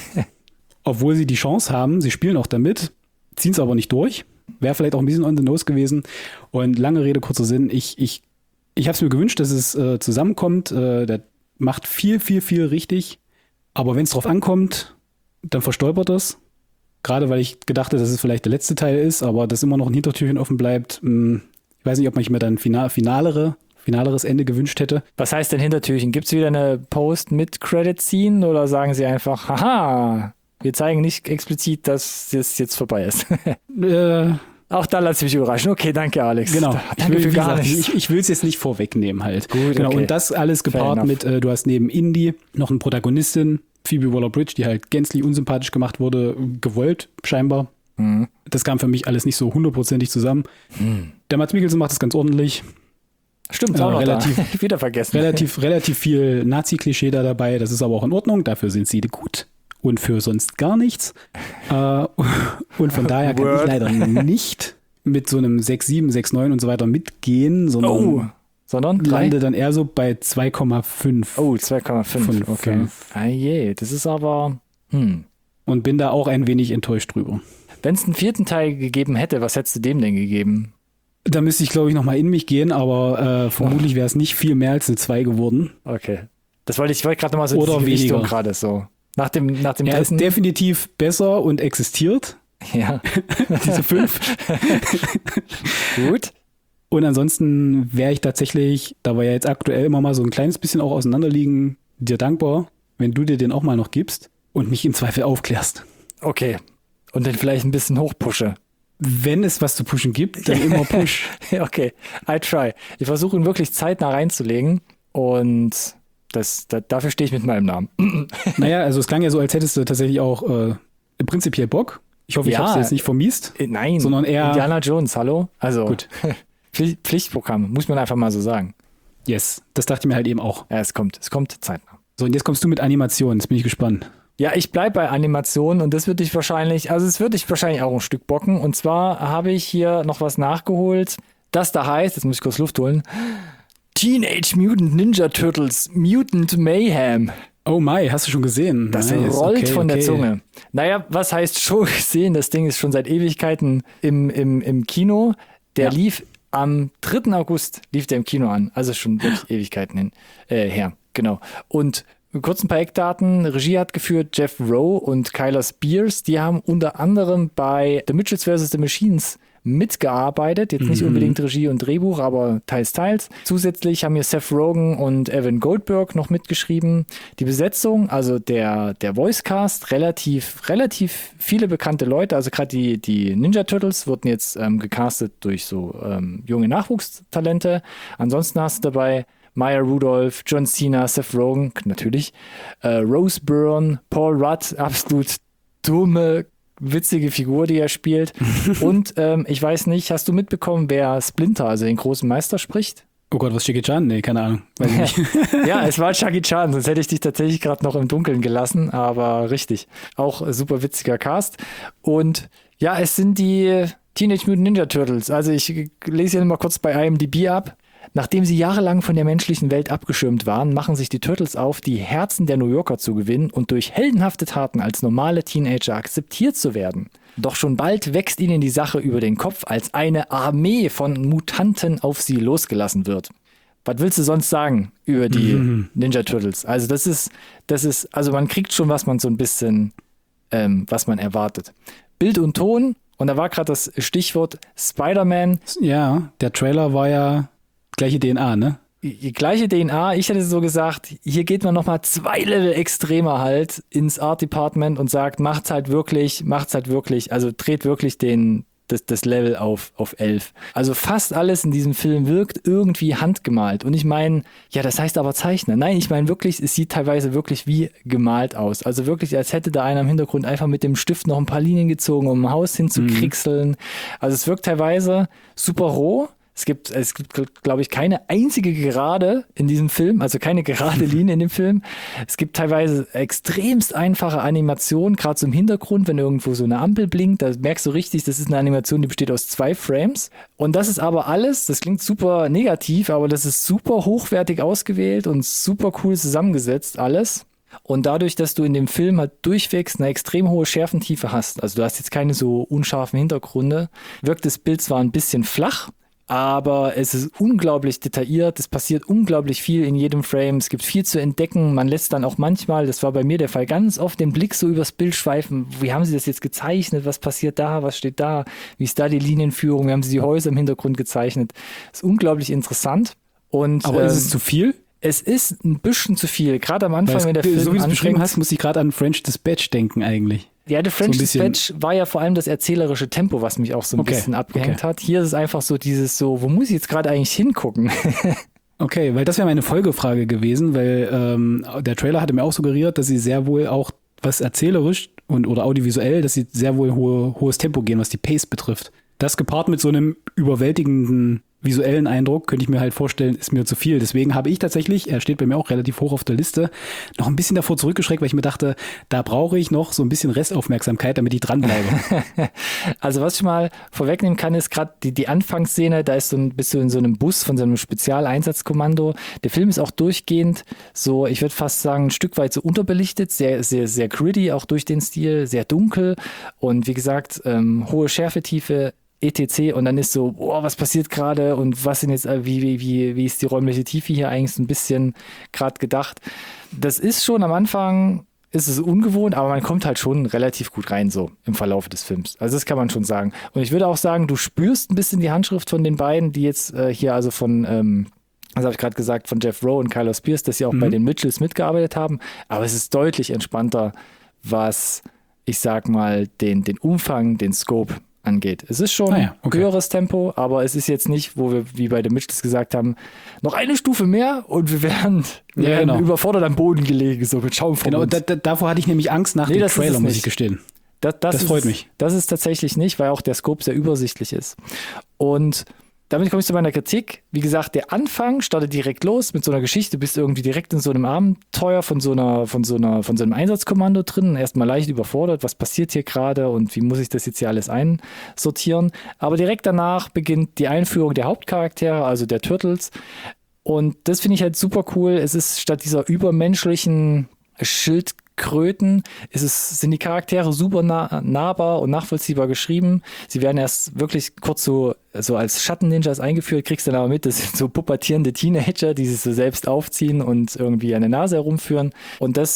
Obwohl sie die Chance haben, sie spielen auch damit, ziehen es aber nicht durch. Wäre vielleicht auch ein bisschen on the nose gewesen. Und lange Rede, kurzer Sinn, ich, ich, ich habe es mir gewünscht, dass es äh, zusammenkommt. Äh, der macht viel, viel, viel richtig. Aber wenn es drauf ankommt, dann verstolpert es. Gerade weil ich gedacht habe, dass es vielleicht der letzte Teil ist, aber dass immer noch ein Hintertürchen offen bleibt. Mh, ich weiß nicht, ob man mir dann final, finalere, finaleres Ende gewünscht hätte. Was heißt denn Hintertürchen? Gibt es wieder eine Post-Mid-Credit-Scene oder sagen sie einfach, haha, wir zeigen nicht explizit, dass das jetzt vorbei ist? Äh, Auch da lass mich überraschen. Okay, danke Alex. Genau. Da, Ich danke will, für wie gar gesagt, nichts. ich, ich will es jetzt nicht vorwegnehmen halt. Gut, genau. okay. Und das alles Fair gepaart enough. mit, äh, du hast neben Indy noch eine Protagonistin, Phoebe Waller-Bridge, die halt gänzlich unsympathisch gemacht wurde, gewollt scheinbar. Mhm. Das kam für mich alles nicht so hundertprozentig zusammen. Mhm. Der Mads Mikkelsen macht das ganz ordentlich. Stimmt, Äh, auch noch relativ- da. Wieder vergessen. Relativ, relativ viel Nazi-Klischee da dabei. Das ist aber auch in Ordnung. Dafür sind sie gut. Und für sonst gar nichts. Äh, und von daher kann Word. ich leider nicht mit so einem sechs sieben, sechs neun und so weiter mitgehen, sondern Oh, sondern drei? lande dann eher so bei zwei Komma fünf. Oh, zwei Komma fünf. Von Okay. fünf. Ah je, das ist aber... Hm. Und bin da auch ein wenig enttäuscht drüber. Wenn es einen vierten Teil gegeben hätte, was hättest du dem denn gegeben? Da müsste ich, glaube ich, nochmal in mich gehen, aber äh, vermutlich wäre es nicht viel mehr als eine zwei geworden. Okay. Das wollte ich, ich wollte gerade nochmal so Oder diese Gewichtung weniger. gerade so. Nach dem, nach dem Er ist dritten. definitiv besser und existiert, Ja. diese fünf. Gut. Und ansonsten wäre ich tatsächlich, da wir ja jetzt aktuell immer mal so ein kleines bisschen auch auseinanderliegen, dir dankbar, wenn du dir den auch mal noch gibst und mich im Zweifel aufklärst. Okay. Und den vielleicht ein bisschen hochpushe. Wenn es was zu pushen gibt, dann immer push. Okay, I try. Ich versuche ihn wirklich zeitnah reinzulegen und das, da, dafür stehe ich mit meinem Namen. Naja, also es klang ja so, als hättest du tatsächlich auch äh, prinzipiell Bock. Ich hoffe, ich Ja. habe es jetzt nicht vermiest. Äh, Nein, Sondern eher- Indiana Jones, hallo? Also, Gut. Pfli- Pflichtprogramm, muss man einfach mal so sagen. Yes, das dachte ich mir halt eben auch. Ja, es kommt, es kommt zeitnah. So, und jetzt kommst du mit Animationen. Jetzt bin ich gespannt. Ja, ich bleibe bei Animationen und das wird dich wahrscheinlich, also es wird dich wahrscheinlich auch ein Stück bocken. Und zwar habe ich hier noch was nachgeholt, das da heißt, jetzt muss ich kurz Luft holen, Teenage Mutant Ninja Turtles Mutant Mayhem. Oh my, hast du schon gesehen? Das Nice, rollt okay, von der okay. Zunge. Naja, was heißt schon gesehen? Das Ding ist schon seit Ewigkeiten im, im, im Kino. Der Ja. lief am dritten August, lief der im Kino an. Also schon wirklich Ewigkeiten hin, äh, her. Genau. Und kurz ein paar Eckdaten. Regie hat geführt Jeff Rowe und Kyler Spears. Die haben unter anderem bei The Mitchells versus. The Machines mitgearbeitet. Jetzt nicht Mhm. unbedingt Regie und Drehbuch, aber teils, teils. Zusätzlich haben hier Seth Rogen und Evan Goldberg noch mitgeschrieben. Die Besetzung, also der, der Voicecast, relativ, relativ viele bekannte Leute. Also gerade die, die Ninja Turtles wurden jetzt ähm, gecastet durch so ähm, junge Nachwuchstalente. Ansonsten hast du dabei Maya Rudolph, John Cena, Seth Rogen, natürlich, äh, Rose Byrne, Paul Rudd, absolut dumme, witzige Figur, die er spielt. Und ähm, ich weiß nicht, hast du mitbekommen, wer Splinter, also den großen Meister, spricht? Oh Gott, was Jackie Chan? Nee, keine Ahnung. Weiß ich nicht. Ja, es war Jackie Chan, sonst hätte ich dich tatsächlich gerade noch im Dunkeln gelassen, aber richtig. Auch äh, super witziger Cast. Und ja, es sind die Teenage Mutant Ninja Turtles. Also ich lese hier mal kurz bei I M D B ab. Nachdem sie jahrelang von der menschlichen Welt abgeschirmt waren, machen sich die Turtles auf, die Herzen der New Yorker zu gewinnen und durch heldenhafte Taten als normale Teenager akzeptiert zu werden. Doch schon bald wächst ihnen die Sache über den Kopf, als eine Armee von Mutanten auf sie losgelassen wird. Was willst du sonst sagen über die Mhm. Ninja Turtles? Also das ist, das ist, also man kriegt schon, was man so ein bisschen, ähm, was man erwartet. Bild und Ton, und da war gerade das Stichwort Spider-Man. Ja, der Trailer war ja gleiche D N A, ne? Die gleiche D N A, ich hätte so gesagt, hier geht man nochmal zwei Level extremer halt ins Art Department und sagt, macht's halt wirklich, macht's halt wirklich, also dreht wirklich den, das, das Level auf, auf elf. Also fast alles in diesem Film wirkt irgendwie handgemalt. Und ich meine, ja, das heißt aber Zeichner. Nein, ich meine wirklich, es sieht teilweise wirklich wie gemalt aus. Also wirklich, als hätte da einer im Hintergrund einfach mit dem Stift noch ein paar Linien gezogen, um ein Haus hinzukriegseln. Mhm. Also es wirkt teilweise super roh. Es gibt, es gibt, glaube ich, keine einzige Gerade in diesem Film, also keine gerade Linie in dem Film. Es gibt teilweise extremst einfache Animationen, gerade so im Hintergrund, wenn irgendwo so eine Ampel blinkt, da merkst du richtig, das ist eine Animation, die besteht aus zwei Frames. Und das ist aber alles, das klingt super negativ, aber das ist super hochwertig ausgewählt und super cool zusammengesetzt alles. Und dadurch, dass du in dem Film halt durchwegs eine extrem hohe Schärfentiefe hast, also du hast jetzt keine so unscharfen Hintergründe, wirkt das Bild zwar ein bisschen flach, aber es ist unglaublich detailliert, es passiert unglaublich viel in jedem Frame, es gibt viel zu entdecken, man lässt dann auch manchmal, das war bei mir der Fall, ganz oft den Blick so übers Bild schweifen, wie haben sie das jetzt gezeichnet, was passiert da, was steht da, wie ist da die Linienführung, wie haben sie die Häuser im Hintergrund gezeichnet, das ist unglaublich interessant. Und, aber ist ähm, es zu viel? Es ist ein bisschen zu viel, gerade am Anfang, Weil es, wenn der Film so wie du es beschrieben anfängt. hast, muss ich gerade an French Dispatch denken eigentlich. Ja, The French So ein bisschen- Dispatch war ja vor allem das erzählerische Tempo, was mich auch so ein Okay, bisschen abgehängt okay. hat. Hier ist es einfach so dieses so, wo muss ich jetzt gerade eigentlich hingucken? Okay, weil das wäre meine Folgefrage gewesen, weil ähm, der Trailer hatte mir auch suggeriert, dass sie sehr wohl auch, was erzählerisch und oder audiovisuell, dass sie sehr wohl hohe, hohes Tempo gehen, was die Pace betrifft. Das gepaart mit so einem überwältigenden visuellen Eindruck, könnte ich mir halt vorstellen, ist mir zu viel. Deswegen habe ich tatsächlich, er steht bei mir auch relativ hoch auf der Liste, noch ein bisschen davor zurückgeschreckt, weil ich mir dachte, da brauche ich noch so ein bisschen Restaufmerksamkeit, damit ich dranbleibe. Also was ich mal vorwegnehmen kann, ist gerade die, die Anfangsszene, da ist so ein, bist du in so einem Bus von so einem Spezialeinsatzkommando. Der Film ist auch durchgehend so, ich würde fast sagen, ein Stück weit so unterbelichtet, sehr, sehr, sehr gritty, auch durch den Stil, sehr dunkel und wie gesagt, ähm, hohe Schärfetiefe, et cetera. Und dann ist so, boah, was passiert gerade und was sind jetzt, äh, wie, wie, wie, wie ist die räumliche Tiefe hier eigentlich so ein bisschen gerade gedacht. Das ist schon am Anfang, ist es ungewohnt, aber man kommt halt schon relativ gut rein so im Verlauf des Films. Also das kann man schon sagen. Und ich würde auch sagen, du spürst ein bisschen die Handschrift von den beiden, die jetzt äh, hier also von, ähm, das habe ich gerade gesagt, von Jeff Rowe und Kyler Spears, dass sie auch Mhm. bei den Mitchells mitgearbeitet haben. Aber es ist deutlich entspannter, was, ich sag mal, den, den Umfang, den Scope angeht. Es ist schon Ah ja, okay. höheres Tempo, aber es ist jetzt nicht, wo wir, wie bei den Mitchells gesagt haben, noch eine Stufe mehr und wir werden, wir Ja, werden genau. überfordert am Boden gelegen, so mit Schaum von Genau, uns. da, da, davor hatte ich nämlich Angst nach Nee, dem das ist Trailer, es muss nicht. ich gestehen. Das, das, Das ist, freut mich. Das ist tatsächlich nicht, weil auch der Scope sehr übersichtlich ist. Und damit komme ich zu meiner Kritik. Wie gesagt, der Anfang startet direkt los mit so einer Geschichte. Du bist irgendwie direkt in so einem Abenteuer von so einer, von so einer, von so einem Einsatzkommando drin. Erstmal leicht überfordert. Was passiert hier gerade und wie muss ich das jetzt hier alles einsortieren? Aber direkt danach beginnt die Einführung der Hauptcharaktere, also der Turtles. Und das finde ich halt super cool. Es ist statt dieser übermenschlichen Schildkröten, ist es, sind die Charaktere super nah, nahbar und nachvollziehbar geschrieben. Sie werden erst wirklich kurz so, so als Schatten-Ninjas eingeführt, kriegst dann aber mit, das sind so pubertierende Teenager, die sich so selbst aufziehen und irgendwie an der Nase herumführen. Und das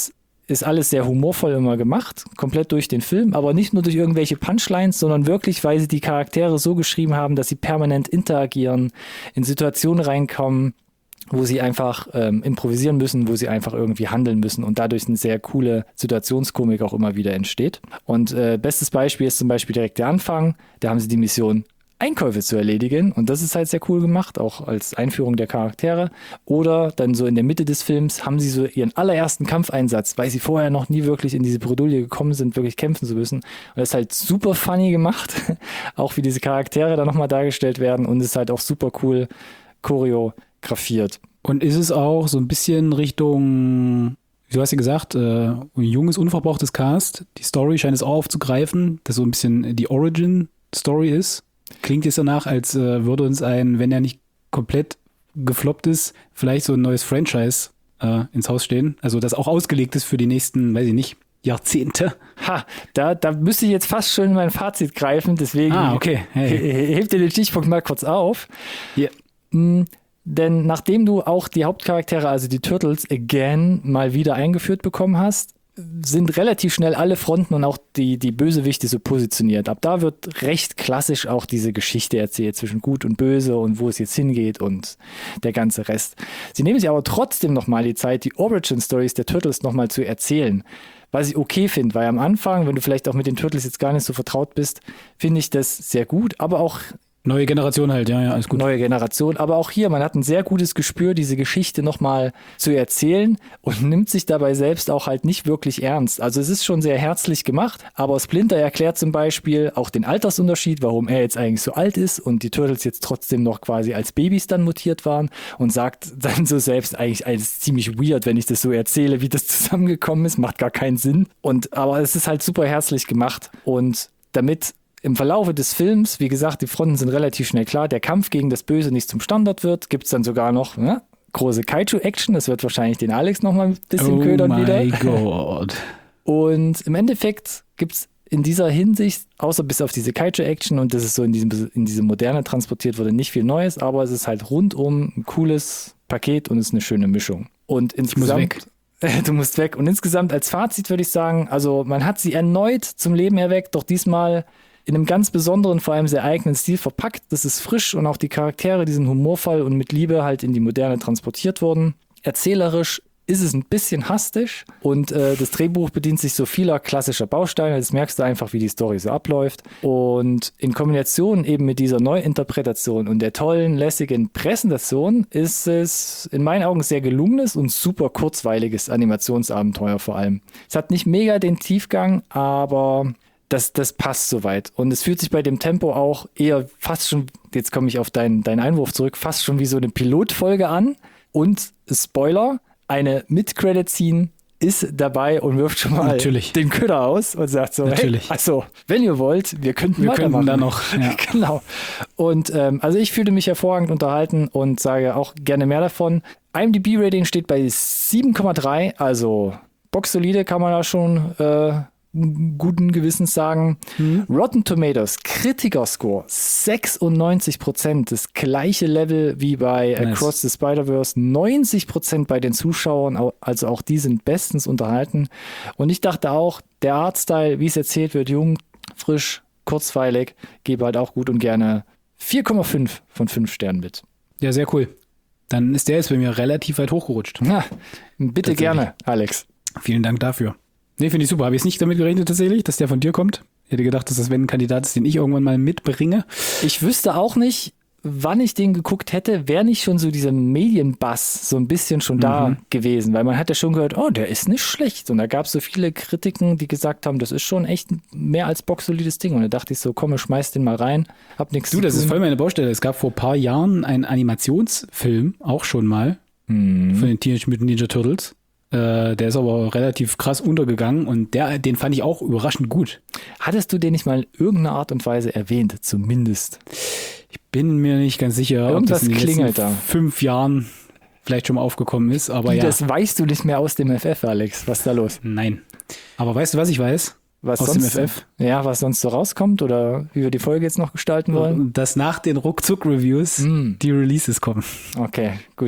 ist alles sehr humorvoll immer gemacht, komplett durch den Film, aber nicht nur durch irgendwelche Punchlines, sondern wirklich, weil sie die Charaktere so geschrieben haben, dass sie permanent interagieren, in Situationen reinkommen, wo sie einfach ähm, improvisieren müssen, wo sie einfach irgendwie handeln müssen und dadurch eine sehr coole Situationskomik auch immer wieder entsteht. Und äh, bestes Beispiel ist zum Beispiel direkt der Anfang, da haben sie die Mission Einkäufe zu erledigen und das ist halt sehr cool gemacht, auch als Einführung der Charaktere. Oder dann so in der Mitte des Films haben sie so ihren allerersten Kampfeinsatz, weil sie vorher noch nie wirklich in diese Bredouille gekommen sind, wirklich kämpfen zu müssen. Und das ist halt super funny gemacht, auch wie diese Charaktere da nochmal dargestellt werden und ist halt auch super cool choreografiert. Und ist es auch so ein bisschen Richtung, du hast ja gesagt, äh, ein junges, unverbrauchtes Cast, die Story scheint es auch aufzugreifen, dass so ein bisschen die Origin-Story ist. Klingt jetzt danach, als äh, würde uns ein, wenn er nicht komplett gefloppt ist, vielleicht so ein neues Franchise äh, ins Haus stehen. Also das auch ausgelegt ist für die nächsten, weiß ich nicht, Jahrzehnte. Ha, da, da müsste ich jetzt fast schon in mein Fazit greifen, deswegen ah, okay. Hey. he- hebt ihr den Stichpunkt mal kurz auf. Yeah. Mm, denn nachdem du auch die Hauptcharaktere, also die Turtles, again mal wieder eingeführt bekommen hast, sind relativ schnell alle Fronten und auch die, die Bösewichte so positioniert. Ab da wird recht klassisch auch diese Geschichte erzählt zwischen Gut und Böse und wo es jetzt hingeht und der ganze Rest. Sie nehmen sich aber trotzdem nochmal die Zeit, die Origin-Stories der Turtles nochmal zu erzählen. Was ich okay finde, weil am Anfang, wenn du vielleicht auch mit den Turtles jetzt gar nicht so vertraut bist, finde ich das sehr gut, aber auch Neue Generation halt, ja, ja, alles gut. Neue Generation, aber auch hier, man hat ein sehr gutes Gespür, diese Geschichte nochmal zu erzählen und nimmt sich dabei selbst auch halt nicht wirklich ernst. Also es ist schon sehr herzlich gemacht, aber Splinter erklärt zum Beispiel auch den Altersunterschied, warum er jetzt eigentlich so alt ist und die Turtles jetzt trotzdem noch quasi als Babys dann mutiert waren und sagt dann so selbst eigentlich, es ist ziemlich weird, wenn ich das so erzähle, wie das zusammengekommen ist, macht gar keinen Sinn. Und aber es ist halt super herzlich gemacht und damit im Verlaufe des Films, wie gesagt, die Fronten sind relativ schnell klar, der Kampf gegen das Böse nicht zum Standard wird, gibt es dann sogar noch ne, große Kaiju-Action, das wird wahrscheinlich den Alex noch mal ein bisschen oh ködern wieder. Oh mein Gott. Und im Endeffekt gibt es in dieser Hinsicht, außer bis auf diese Kaiju-Action und das ist so in, diesem, in diese Moderne transportiert wurde, nicht viel Neues, aber es ist halt rundum ein cooles Paket und es ist eine schöne Mischung. Und insgesamt... Ich muss weg. Du musst weg. Und insgesamt als Fazit würde ich sagen, also man hat sie erneut zum Leben erweckt, doch diesmal in einem ganz besonderen, vor allem sehr eigenen Stil verpackt. Das ist frisch und auch die Charaktere, die sind humorvoll und mit Liebe halt in die Moderne transportiert worden. Erzählerisch ist es ein bisschen hastig und äh, das Drehbuch bedient sich so vieler klassischer Bausteine. Das merkst du einfach, wie die Story so abläuft. Und in Kombination eben mit dieser Neuinterpretation und der tollen, lässigen Präsentation ist es in meinen Augen sehr gelungenes und super kurzweiliges Animationsabenteuer vor allem. Es hat nicht mega den Tiefgang, aber Das, das passt soweit. Und es fühlt sich bei dem Tempo auch eher fast schon, jetzt komme ich auf deinen, deinen Einwurf zurück, fast schon wie so eine Pilotfolge an. Und Spoiler, eine Mid-Credit-Scene ist dabei und wirft schon mal Natürlich. den Köder aus und sagt so, Natürlich. hey, also, wenn ihr wollt, wir könnten Wir weitermachen. könnten da noch, ja. Genau. Und ähm, also ich fühle mich hervorragend unterhalten und sage auch gerne mehr davon. I M D B-Rating steht bei sieben Komma drei, also boxsolide kann man da schon äh, guten Gewissens sagen. Mhm. Rotten Tomatoes, Kritiker-Score, sechsundneunzig Prozent, das gleiche Level wie bei nice. Across the Spider-Verse, neunzig Prozent bei den Zuschauern, also auch die sind bestens unterhalten. Und ich dachte auch, der Artstyle, wie es erzählt wird, jung, frisch, kurzweilig, gebe halt auch gut und gerne vier Komma fünf von fünf Sternen mit. Ja, sehr cool. Dann ist der jetzt bei mir relativ weit hochgerutscht. Ja, bitte gerne, Alex. Vielen Dank dafür. Nee, finde ich super. Habe ich jetzt nicht damit gerechnet tatsächlich, dass der von dir kommt. Ich hätte gedacht, dass das wenn ein Kandidat ist, den ich irgendwann mal mitbringe. Ich wüsste auch nicht, wann ich den geguckt hätte, wäre nicht schon so dieser Medienbass so ein bisschen schon da mhm. gewesen. Weil man hat ja schon gehört, oh, der ist nicht schlecht. Und da gab es so viele Kritiken, die gesagt haben, das ist schon echt mehr als boxsolides Ding. Und da dachte ich so, komm, schmeiß den mal rein. Hab nichts zu tun. Du, das ist voll meine Baustelle. Es gab vor ein paar Jahren einen Animationsfilm, auch schon mal, mhm. von den Teenage Mutant Ninja Turtles. Der ist aber relativ krass untergegangen und der, den fand ich auch überraschend gut. Hattest du den nicht mal in irgendeiner Art und Weise erwähnt, zumindest? Ich bin mir nicht ganz sicher, Irgendwas ob das in den klingelt letzten da. fünf Jahren vielleicht schon mal aufgekommen ist, aber Wie, ja. Das weißt du nicht mehr aus dem F F, Alex. Was ist da los? Nein. Aber weißt du, was ich weiß? Was aus sonst, dem F F? Ja, was sonst so rauskommt oder wie wir die Folge jetzt noch gestalten wollen? Dass nach den Ruckzuck-Reviews mm. die Releases kommen. Okay, gut.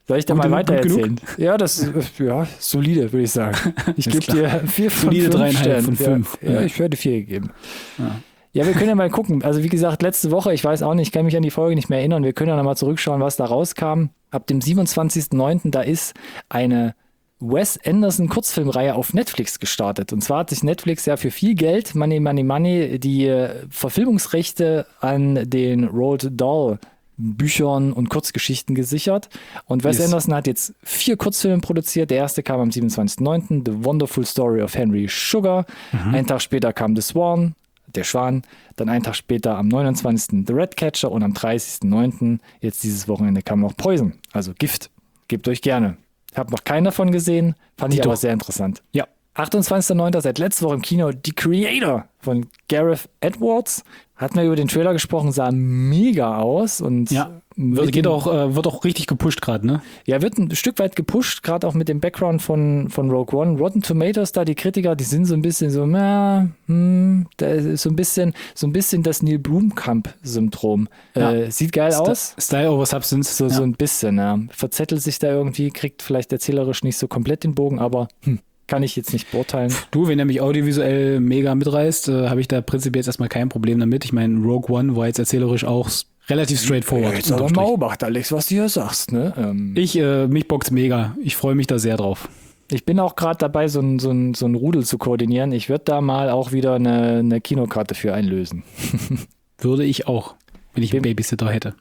Soll ich da Gut mal genug, gut weitererzählen? Ja, das ist ja, solide, würde ich sagen. Ich Ist gebe dir vier von Solide fünf dreieinhalb Sternen. von fünf. Ja, ja, Ja. ich werde vier gegeben. Ja. Ja, wir können ja mal gucken. Also wie gesagt, letzte Woche, ich weiß auch nicht, ich kann mich an die Folge nicht mehr erinnern. Wir können ja nochmal zurückschauen, was da rauskam. Ab dem siebenundzwanzigsten neunten da ist eine Wes Anderson Kurzfilmreihe auf Netflix gestartet. Und zwar hat sich Netflix ja für viel Geld, Money, Money, Money, die äh, Verfilmungsrechte an den Roald Dahl Büchern und Kurzgeschichten gesichert. Und Wes Yes. Anderson hat jetzt vier Kurzfilme produziert. Der erste kam am siebenundzwanzigsten neunten The Wonderful Story of Henry Sugar. Mhm. Einen Tag später kam The Swan, der Schwan. Dann einen Tag später am neunundzwanzigsten The Ratcatcher und am dreißigsten neunten jetzt dieses Wochenende kam noch Poison, also Gift. Gebt euch gerne. Ich habe noch keinen davon gesehen, fand ich Dito. aber sehr interessant. Ja. achtundzwanzigsten neunten seit letzter Woche im Kino The Creator von Gareth Edwards. Hatten wir über den Trailer gesprochen, sah mega aus und Ja. mit Wird, geht dem- auch, äh, wird auch richtig gepusht gerade, ne? ja, wird ein Stück weit gepusht, gerade auch mit dem Background von, von Rogue One. Rotten Tomatoes, da die Kritiker, die sind so ein bisschen so, na, hm, da ist so ein bisschen, so ein bisschen das Neil Blomkamp-Syndrom. Ja. Äh, sieht geil Sta- aus. Style over Substance. So, ja. so ein bisschen, ja. Verzettelt sich da irgendwie, kriegt vielleicht erzählerisch nicht so komplett den Bogen, aber hm, kann ich jetzt nicht beurteilen. Du, wenn er mich audiovisuell mega mitreißt, äh, habe ich da prinzipiell jetzt erstmal kein Problem damit. Ich meine, Rogue One war jetzt erzählerisch auch s- relativ straightforward. Jetzt aber unterm mal Strich. Obacht, Alex, was du hier sagst, ne? Ähm, Ich, äh, mich boxt mega. Ich freue mich da sehr drauf. Ich bin auch gerade dabei, so ein, so, ein, so ein Rudel zu koordinieren. Ich würde da mal auch wieder eine, eine Kinokarte für einlösen. Würde ich auch, wenn ich einen Babysitter hätte.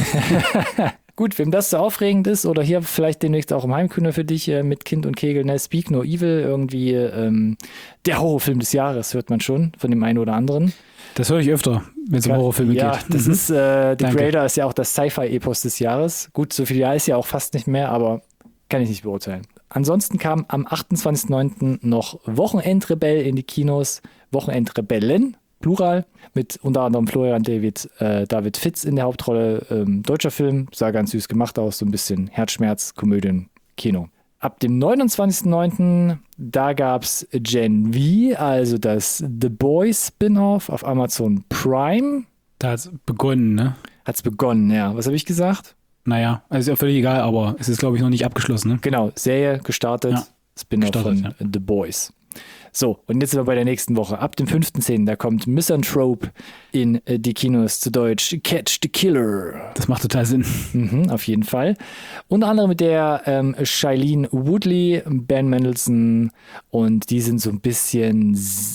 Gut, wem das so aufregend ist oder hier vielleicht demnächst auch im Heimkino für dich äh, mit Kind und Kegel, ne? Speak No Evil, irgendwie ähm, der Horrorfilm des Jahres, hört man schon von dem einen oder anderen. Das höre ich öfter, wenn es um Horrorfilme ja, geht. das Mhm. ist, äh, The Danke. Creator ist ja auch das Sci-Fi-Epos des Jahres. Gut, so viel Jahr ist ja auch fast nicht mehr, aber kann ich nicht beurteilen. Ansonsten kam am achtundzwanzigsten neunten noch Wochenendrebell in die Kinos. Wochenendrebellen, Plural, mit unter anderem Florian David, äh, David Fitz in der Hauptrolle. Ähm, deutscher Film, sah ganz süß gemacht aus, so ein bisschen Herzschmerz, Komödien, Kino. Ab dem neunundzwanzigsten neunten da gab es Gen V, also das The Boys Spin-Off auf Amazon Prime. Da hat es begonnen, ne? Hat's begonnen, ja. Was habe ich gesagt? Naja, also ist ja völlig egal, aber es ist, glaube ich, noch nicht abgeschlossen, ne? Genau, Serie gestartet, Ja, Spin-off gestartet, von The Boys. So, und jetzt sind wir bei der nächsten Woche. Ab dem fünften zehnten da kommt Misanthrope in äh, die Kinos, zu Deutsch Catch the Killer. Das macht total Sinn. Mhm, auf jeden Fall. Unter anderem mit der ähm, Shailene Woodley, Ben Mendelsohn und die sind so ein bisschen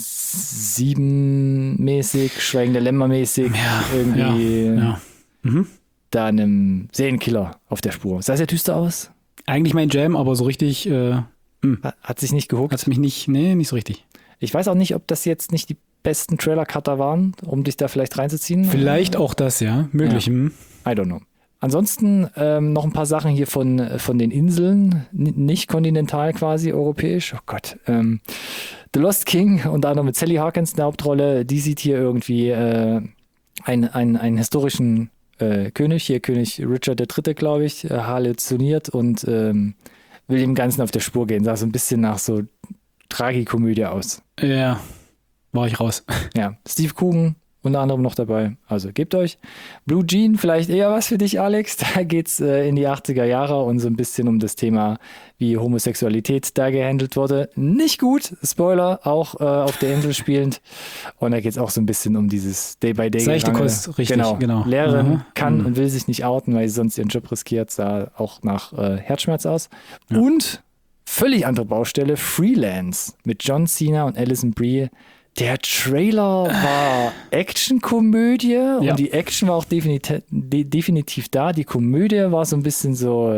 s- siebenmäßig, Schweigen der Lämmer mäßig, irgendwie Ja, ja. Mhm. da einem Serienkiller auf der Spur. Sah sehr düster aus, Eigentlich mein Jam, aber so richtig äh, hat, hat sich nicht gehuckt. hat es mich nicht, nee, nicht so richtig. Ich weiß auch nicht, ob das jetzt nicht die besten Trailer-Cutter waren, um dich da vielleicht reinzuziehen. Vielleicht auch das, ja, möglich. Ja. hm. I don't know. Ansonsten ähm, noch ein paar Sachen hier von, von den Inseln, N nicht kontinental quasi, europäisch. Oh Gott. Ähm, The Lost King, unter anderem mit Sally Hawkins in der Hauptrolle, die sieht hier irgendwie äh, einen, einen, einen historischen äh, König, hier König Richard der Dritte, glaube ich, äh, halluziniert und ähm, will dem Ganzen auf der Spur gehen. Sah so ein bisschen nach so Tragikomödie aus. Ja, war ich raus. Ja, Steve Coogan unter anderem noch dabei. Also gebt euch. Blue Jean, vielleicht eher was für dich, Alex. Da geht's äh, in die achtziger Jahre und so ein bisschen um das Thema, wie Homosexualität da gehandelt wurde. Nicht gut, Spoiler, auch äh, auf der Insel spielend. Und da geht's auch so ein bisschen um dieses Day-by-Day. Seichte Gerangel. Kost, richtig, genau. genau. Lehrerin Mhm. kann Mhm. und will sich nicht outen, weil sie sonst ihren Job riskiert. Sah auch nach äh, Herzschmerz aus. Ja. Und völlig andere Baustelle, Freelance mit John Cena und Alison Brie. Der Trailer war Actionkomödie Ja. und die Action war auch definitiv, de definitiv da. Die Komödie war so ein bisschen so,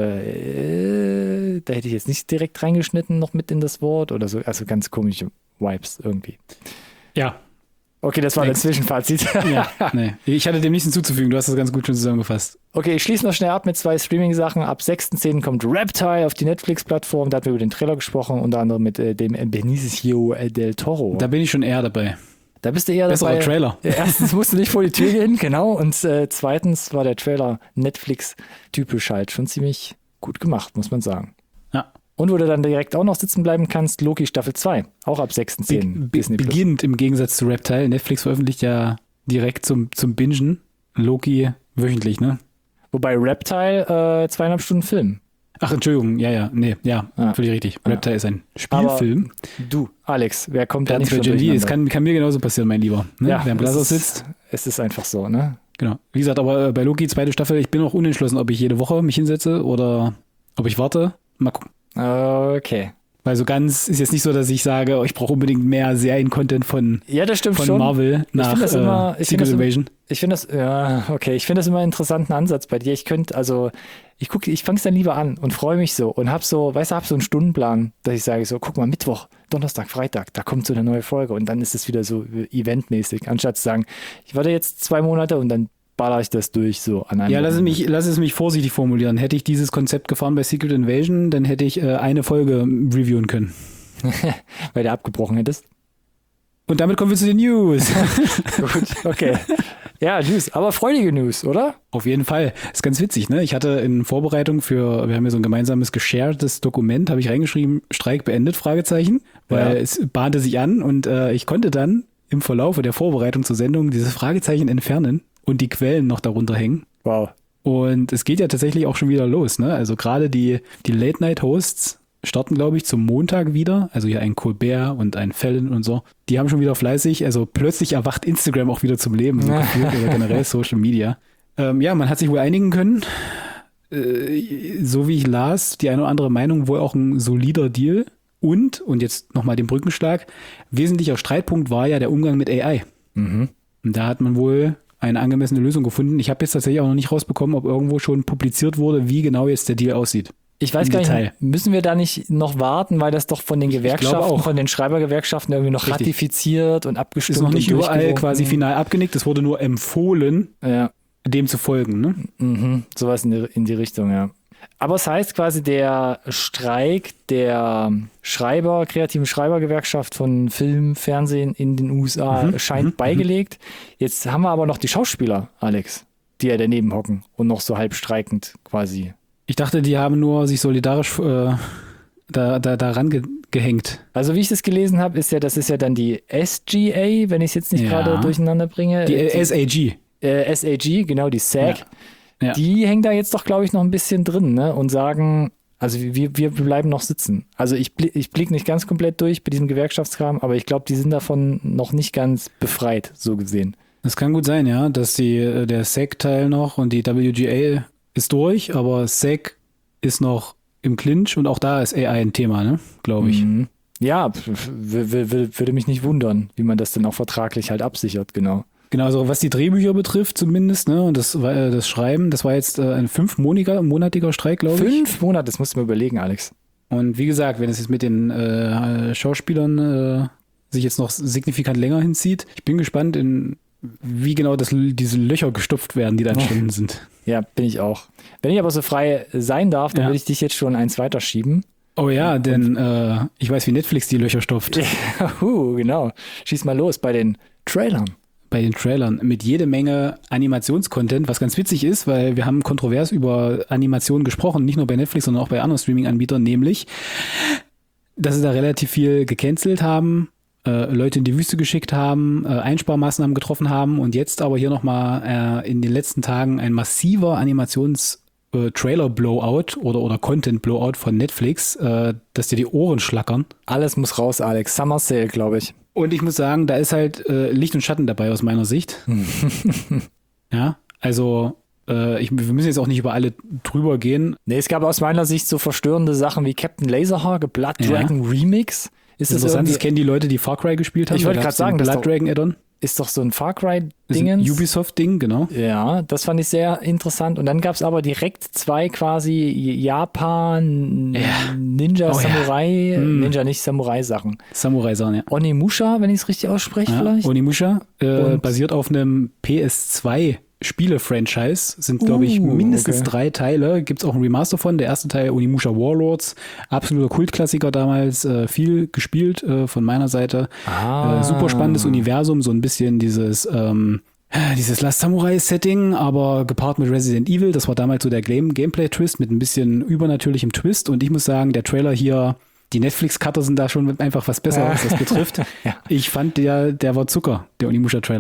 äh, da hätte ich jetzt nicht direkt reingeschnitten noch mit in das Wort oder so. Also ganz komische Vibes irgendwie. Ja, Okay, das war Next. das Zwischenfazit. ja, nee. Ich hatte dem nichts hinzuzufügen, du hast das ganz gut schon zusammengefasst. Okay, ich schließe noch schnell ab mit zwei Streaming-Sachen. Ab sechsten zehnten kommt Reptile auf die Netflix-Plattform. Da hatten wir über den Trailer gesprochen, unter anderem mit äh, dem Benicio del Toro. Da bin ich schon eher dabei. Da bist du eher Besserer dabei. Trailer. Ja, erstens musst du nicht vor die Tür gehen, genau. Und äh, zweitens war der Trailer Netflix-typisch halt schon ziemlich gut gemacht, muss man sagen. Ja. Und wo du dann direkt auch noch sitzen bleiben kannst, Loki Staffel zwei, auch ab sechsten Be zehnten be Disney Plus. beginnt im Gegensatz zu Reptile. Netflix veröffentlicht ja direkt zum, zum Bingen Loki wöchentlich, ne? Wobei Reptile äh, zweieinhalb Stunden Film. Ach, Entschuldigung, ja, ja, nee, ja, Ah. völlig richtig. Reptile Ah. ist ein Spielfilm. Aber du, Alex, wer kommt da Plants nicht vs. schon Gen V, es durcheinander? kann, kann mir genauso passieren, mein Lieber. Ne? Ja, Wer im es Glashaus ist- sitzt. Es ist einfach so, ne? Genau. Wie gesagt, aber äh, bei Loki, zweite Staffel, ich bin noch unentschlossen, ob ich jede Woche mich hinsetze oder ob ich warte. Mal gucken. Okay. Weil so ganz ist jetzt nicht so, dass ich sage, oh, ich brauche unbedingt mehr Serien-Content von, Ja, das stimmt von schon. Marvel nach find das immer- äh, ich find Secret das im- Invasion. Ich finde das, ja, okay, ich finde das immer einen interessanten Ansatz bei dir. Ich könnte, also, ich gucke, ich fange es dann lieber an und freue mich so und hab so, weißt du, hab so einen Stundenplan, dass ich sage so, guck mal, Mittwoch, Donnerstag, Freitag, da kommt so eine neue Folge und dann ist es wieder so eventmäßig, anstatt zu sagen, ich warte jetzt zwei Monate und dann baller ich das durch so an einem Ja, lass es, Wochenende. mich, lass es mich vorsichtig formulieren. Hätte ich dieses Konzept gefahren bei Secret Invasion, dann hätte ich äh, eine Folge reviewen können. Weil du abgebrochen hättest. Und damit kommen wir zu den News. Gut, okay. Ja, News, aber freudige News, oder? Auf jeden Fall. Ist ganz witzig, ne? Ich hatte in Vorbereitung für, wir haben ja so ein gemeinsames gesharedes Dokument, habe ich reingeschrieben, Streik beendet, Fragezeichen, weil Ja. es bahnte sich an und äh, ich konnte dann im Verlaufe der Vorbereitung zur Sendung dieses Fragezeichen entfernen und die Quellen noch darunter hängen. Wow. Und es geht ja tatsächlich auch schon wieder los, ne? Also gerade die, die Late-Night-Hosts starten, glaube ich, zum Montag wieder. Also hier ein Colbert und ein Fallon und so. Die haben schon wieder fleißig, also plötzlich erwacht Instagram auch wieder zum Leben, so gefühlt, oder generell Social Media. Ähm, ja, man hat sich wohl einigen können. Äh, so wie ich las, die eine oder andere Meinung, wohl auch ein solider Deal. Und, und jetzt nochmal den Brückenschlag, wesentlicher Streitpunkt war ja der Umgang mit A I. Mhm. Und da hat man wohl eine angemessene Lösung gefunden. Ich habe jetzt tatsächlich auch noch nicht rausbekommen, ob irgendwo schon publiziert wurde, wie genau jetzt der Deal aussieht. Ich weiß Im gar Detail. nicht, müssen wir da nicht noch warten, weil das doch von den glaube Gewerkschaften, auch. von den Schreibergewerkschaften irgendwie noch Richtig. ratifiziert und abgestimmt Ist noch nicht und überall durchgewunken. quasi final abgenickt. Es wurde nur empfohlen, Ja, dem zu folgen. Ne? mhm. sowas in die, in die Richtung, ja. Aber es heißt quasi, der Streik der Schreiber, kreativen Schreibergewerkschaft von Film, Fernsehen in den U S A Mhm, scheint mhm, beigelegt. Jetzt haben wir aber noch die Schauspieler, Alex, die ja daneben hocken und noch so halb streikend quasi. Ich dachte, die haben nur sich solidarisch äh, da, da, daran ge gehängt. Also wie ich das gelesen habe, ist ja, das ist ja dann die S G A, wenn ich es jetzt nicht Ja. gerade durcheinander bringe. Die äh, S A G. äh, S A G, genau, die S A G. Ja. Ja. Die hängen da jetzt doch, glaube ich, noch ein bisschen drin, ne? Und sagen, also wir, wir bleiben noch sitzen. Also ich, bli ich blicke nicht ganz komplett durch bei diesem Gewerkschaftskram, aber ich glaube, die sind davon noch nicht ganz befreit, so gesehen. Das kann gut sein, ja, dass die, äh, der S A G-Teil noch und die W G A ist durch, aber S A G ist noch im Clinch und auch da ist A I ein Thema, ne? Glaube ich. Mhm. Ja, pf- w- w- w- würde mich nicht wundern, wie man das dann auch vertraglich halt absichert, genau. Genau, also was die Drehbücher betrifft zumindest, ne, und das, war, äh, das Schreiben, das war jetzt äh, ein fünfmonatiger monatiger Streik, glaube ich. Fünf Monate, das musst du mir überlegen, Alex. Und wie gesagt, wenn es jetzt mit den äh, Schauspielern äh, sich jetzt noch signifikant länger hinzieht, ich bin gespannt, in wie genau das, diese Löcher gestopft werden, die da entstanden sind. Ja, bin ich auch. Wenn ich aber so frei sein darf, dann Ja. würde ich dich jetzt schon eins weiter schieben. Oh ja, denn äh, ich weiß, wie Netflix die Löcher stopft. uh, genau. Schieß mal los bei den Trailern. Bei den Trailern mit jede Menge Animationscontent, was ganz witzig ist, weil wir haben kontrovers über Animationen gesprochen, nicht nur bei Netflix, sondern auch bei anderen Streaming-Anbietern, nämlich, dass sie da relativ viel gecancelt haben, äh, Leute in die Wüste geschickt haben, äh, Einsparmaßnahmen getroffen haben und jetzt aber hier nochmal äh, in den letzten Tagen ein massiver Animations- äh, Trailer-Blowout oder, oder Content-Blowout von Netflix, äh, dass dir die Ohren schlackern. Alles muss raus, Alex. Summer Sale, glaube ich. Und ich muss sagen, da ist halt äh, Licht und Schatten dabei aus meiner Sicht. Ja, also äh, ich, wir müssen jetzt auch nicht über alle drüber gehen. Nee, es gab aus meiner Sicht so verstörende Sachen wie Captain Laserhawk, Blood Ja. Dragon Remix. Ist das Interessant, das irgendwie, kennen die Leute, die Far Cry gespielt haben. Ich wollte Da gerade gab's den sagen, das Blood ist doch- Dragon Add-on. ist doch so ein Far Das ist ein Cry-Dingens. Ubisoft-Ding, genau. Ja, das fand ich sehr interessant. Und dann gab es aber direkt zwei quasi Japan Ja. Ninja Oh ja. Samurai, Mm. Ninja nicht Samurai-Sachen. Samurai-Sachen, ja. Onimusha, wenn ich es richtig ausspreche ja. vielleicht. Onimusha äh, Und- basiert auf einem P S zwei Spiele-Franchise. Sind, glaube ich, Uh, mindestens okay. drei Teile. Gibt es auch ein Remaster von. Der erste Teil, Onimusha Warlords. Absoluter Kultklassiker damals. Äh, viel gespielt äh, von meiner Seite. Ah. Äh, super spannendes Universum. So ein bisschen dieses... Ähm, dieses Last Samurai-Setting, aber gepaart mit Resident Evil. Das war damals so der Game Gameplay-Twist mit ein bisschen übernatürlichem Twist. Und ich muss sagen, der Trailer hier, die Netflix-Cutter sind da schon einfach was besser, was das betrifft. Ja. Ich fand, der, der war Zucker, der Onimusha-Trailer.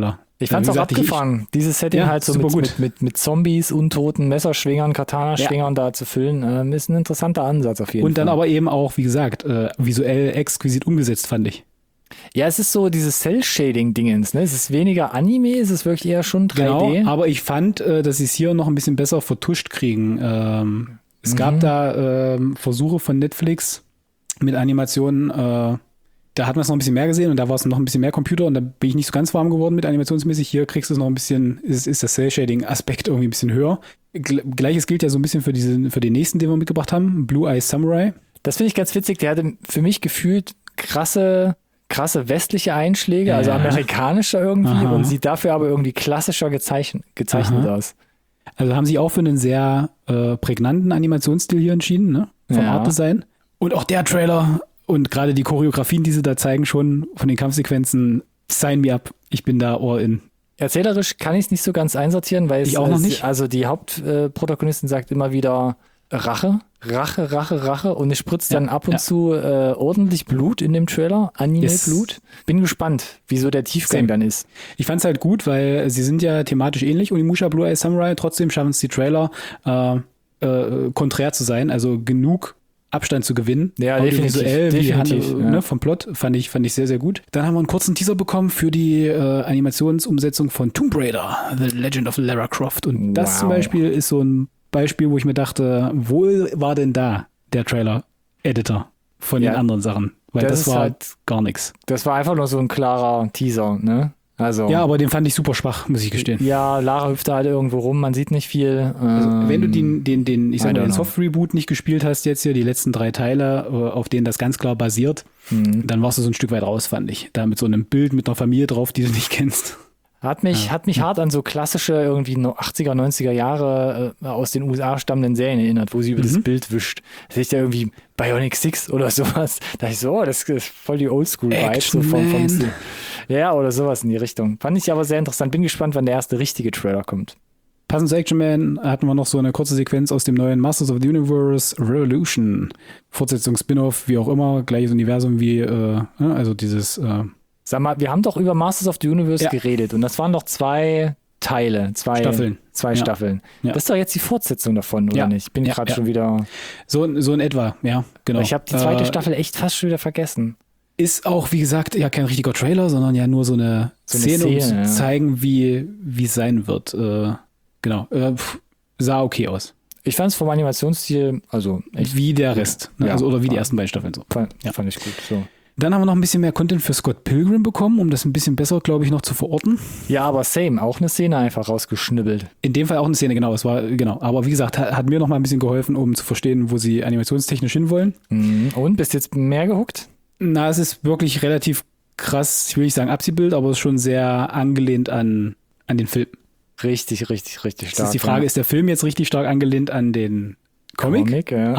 Ich fand's Ja, wie auch gesagt, ich- abgefahren, dieses Setting Ja, halt so super mit, gut. mit, mit, mit Zombies, Untoten, Messerschwingern, Katana-Schwingern da zu füllen, ähm, ist ein interessanter Ansatz auf jeden Und Fall. dann aber eben auch, wie gesagt, äh, visuell exquisit umgesetzt, fand ich. Ja, es ist so dieses Cell-Shading-Dingens, ne? Es ist weniger Anime, es ist wirklich eher schon drei D. Genau, aber ich fand, äh, dass sie es hier noch ein bisschen besser vertuscht kriegen. Ähm, es Mhm. gab da ähm, Versuche von Netflix mit Animationen, äh, da hat man es noch ein bisschen mehr gesehen und da war es noch ein bisschen mehr Computer und da bin ich nicht so ganz warm geworden mit animationsmäßig. Hier kriegst du es noch ein bisschen, ist, ist das Cell-Shading-Aspekt irgendwie ein bisschen höher. G- Gleiches gilt ja so ein bisschen für, diesen, für den nächsten, den wir mitgebracht haben, Blue Eye Samurai. Das finde ich ganz witzig, der hatte für mich gefühlt krasse, krasse westliche Einschläge, also Ja. amerikanischer irgendwie Aha. und sieht dafür aber irgendwie klassischer gezeichnet, gezeichnet Aha. aus. Also haben sich auch für einen sehr äh, prägnanten Animationsstil hier entschieden, ne? Vom Ja. Artdesign. Und auch der Trailer und gerade die Choreografien, die sie da zeigen, schon von den Kampfsequenzen, sign me up. Ich bin da all in. Erzählerisch kann ich es nicht so ganz einsortieren, weil Ich es, auch noch es- nicht. also die Hauptprotagonistin sagt immer wieder Rache, Rache, Rache, Rache und es spritzt Ja, dann ab und ja. zu äh, ordentlich Blut in dem Trailer, Anime-Blut. Bin gespannt, wieso der Tiefgang Same. dann ist. Ich fand es halt gut, weil sie sind ja thematisch ähnlich, Onimusha, Blue Eye Samurai. Trotzdem schaffen es die Trailer, äh, äh, konträr zu sein, also genug Abstand zu gewinnen. Ja, Audiovisuell, definitiv, wie Hand, definitiv, äh, ja. ne, vom Plot, fand ich, fand ich sehr, sehr gut. Dann haben wir einen kurzen Teaser bekommen für die äh, Animationsumsetzung von Tomb Raider, The Legend of Lara Croft. Und das Wow. zum Beispiel ist so ein Beispiel, wo ich mir dachte, wo war denn da der Trailer-Editor von Ja. den anderen Sachen? Weil Das das, ist war halt- gar nichts. Das war einfach nur so ein klarer Teaser, ne? Also Ja, aber den fand ich super schwach, muss ich gestehen. ja, Lara hüpft da halt irgendwo rum, man sieht nicht viel. Also, ähm, wenn du den, den, den, ich I sag mal, don't den know. Soft-Reboot nicht gespielt hast jetzt hier, die letzten drei Teile, äh, auf denen das ganz klar basiert, Mhm. dann warst du so ein Stück weit raus, fand ich. Da mit so einem Bild mit einer Familie drauf, die du nicht kennst. Hat mich, hat mich hart an so klassische irgendwie no- achtziger, neunziger Jahre äh, aus den U S A stammenden Serien erinnert, wo sie über das Mhm. Bild wischt. Da sehe ich da irgendwie Bionic Six oder sowas. Da dachte ich so, oh, das ist voll die Oldschool-Vibe. So vom, vom Action Stil. Man. Ja, oder sowas in die Richtung. Fand ich aber sehr interessant. Bin gespannt, wann der erste richtige Trailer kommt. Passend zu Action Man hatten wir noch so eine kurze Sequenz aus dem neuen Masters of the Universe Revolution. Fortsetzung, Spin-off, wie auch immer, gleiches Universum wie, äh, ne, also dieses, äh, Sag mal, wir haben doch über Masters of the Universe Ja. geredet und das waren doch zwei Teile, zwei Staffeln. Zwei Ja. Staffeln. Ja. Das ist doch jetzt die Fortsetzung davon, oder Ja. nicht? Ich bin Ja, gerade ja. schon wieder. so, so in etwa, ja, genau. Ich habe die zweite Äh, Staffel echt fast schon wieder vergessen. Ist auch, wie gesagt, ja kein richtiger Trailer, sondern ja nur so eine, So eine Szene, um Szene, zu ja. zeigen, wie wie es sein wird. Äh, genau. Äh, pff, sah okay aus. Ich fand es vom Animationsstil, also echt, Wie der Rest. Ne? Ja. Also, oder wie die Ja. ersten beiden Staffeln so. fand, Ja. fand ich gut. So. Dann haben wir noch ein bisschen mehr Content für Scott Pilgrim bekommen, um das ein bisschen besser, glaube ich, noch zu verorten. Ja, aber same, auch eine Szene einfach rausgeschnibbelt. In dem Fall auch eine Szene, genau. Es war, genau. Aber wie gesagt, hat, hat mir noch mal ein bisschen geholfen, um zu verstehen, wo sie animationstechnisch hinwollen. Mhm. Und bist jetzt mehr gehuckt? Na, es ist wirklich relativ krass, ich will nicht sagen Abziehbild, aber es ist schon sehr angelehnt an, an den Film. Richtig, richtig, richtig Jetzt stark. ist die Frage, ja. ist der Film jetzt richtig stark angelehnt an den Comic? Comic ja.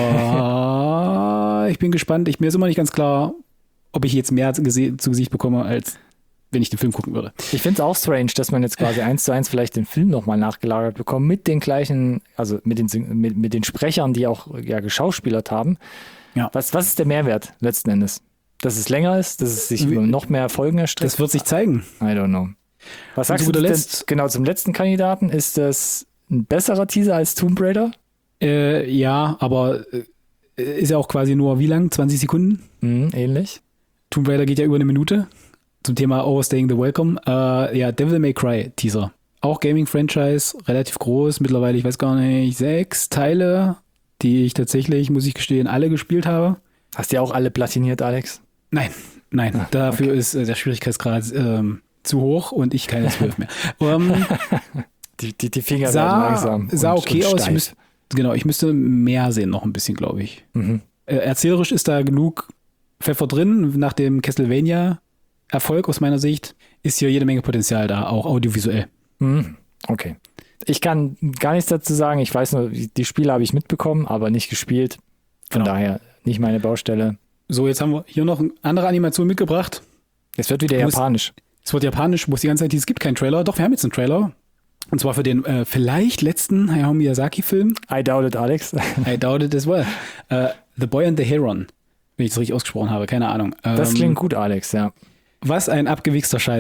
Aber ich bin gespannt. Ich, mir ist immer nicht ganz klar, ob ich jetzt mehr gese- zu Gesicht bekomme, als wenn ich den Film gucken würde. Ich finde es auch strange, dass man jetzt quasi eins zu eins vielleicht den Film nochmal nachgelagert bekommt mit den gleichen, also mit den, Sing- mit, mit den Sprechern, die auch ja geschauspielert haben. Ja. Was, was ist der Mehrwert letzten Endes? Dass es länger ist, dass es sich Wie- über noch mehr Folgen erstreckt? Das wird sich zeigen. I don't know. Was Und sagst zu du guter denn, Letzt- genau zum letzten Kandidaten? Ist das ein besserer Teaser als Tomb Raider? Äh, ja, aber äh, ist ja auch quasi nur wie lang? zwanzig Sekunden? Mhm, ähnlich. Tomb Raider geht ja über eine Minute. Zum Thema Overstaying the Welcome. Äh, ja, Devil May Cry Teaser. Auch Gaming-Franchise, relativ groß. Mittlerweile, ich weiß gar nicht, sechs Teile, die ich tatsächlich, muss ich gestehen, alle gespielt habe. Hast du ja auch alle platiniert, Alex? Nein, nein. Ah, dafür ist äh, der Schwierigkeitsgrad ähm, zu hoch und ich keine zwölf mehr. ähm, Die, die, die Finger werden sah langsam. sah und, okay und aus. Ich steif. müsst, genau, ich müsste mehr sehen noch ein bisschen, glaube ich. Mhm. Äh, erzählerisch ist da genug Pfeffer drin. Nach dem Castlevania-Erfolg aus meiner Sicht ist hier jede Menge Potenzial da, auch audiovisuell. Mhm. Okay. Ich kann gar nichts dazu sagen. Ich weiß nur, die Spiele habe ich mitbekommen, aber nicht gespielt. Von Genau. daher nicht meine Baustelle. So, jetzt haben wir hier noch eine andere Animation mitgebracht. Es wird wieder Muss- japanisch. Es wird japanisch, wo es die ganze Zeit hieß, es gibt keinen Trailer. Doch, wir haben jetzt einen Trailer. Und zwar für den äh, vielleicht letzten Hayao Miyazaki-Film. I doubt it, Alex. I doubt it as well. Äh, The Boy and the Heron. Wenn ich es richtig ausgesprochen habe, keine Ahnung. Das Ähm, klingt gut, Alex, ja. Was ein abgewichster Scheiß.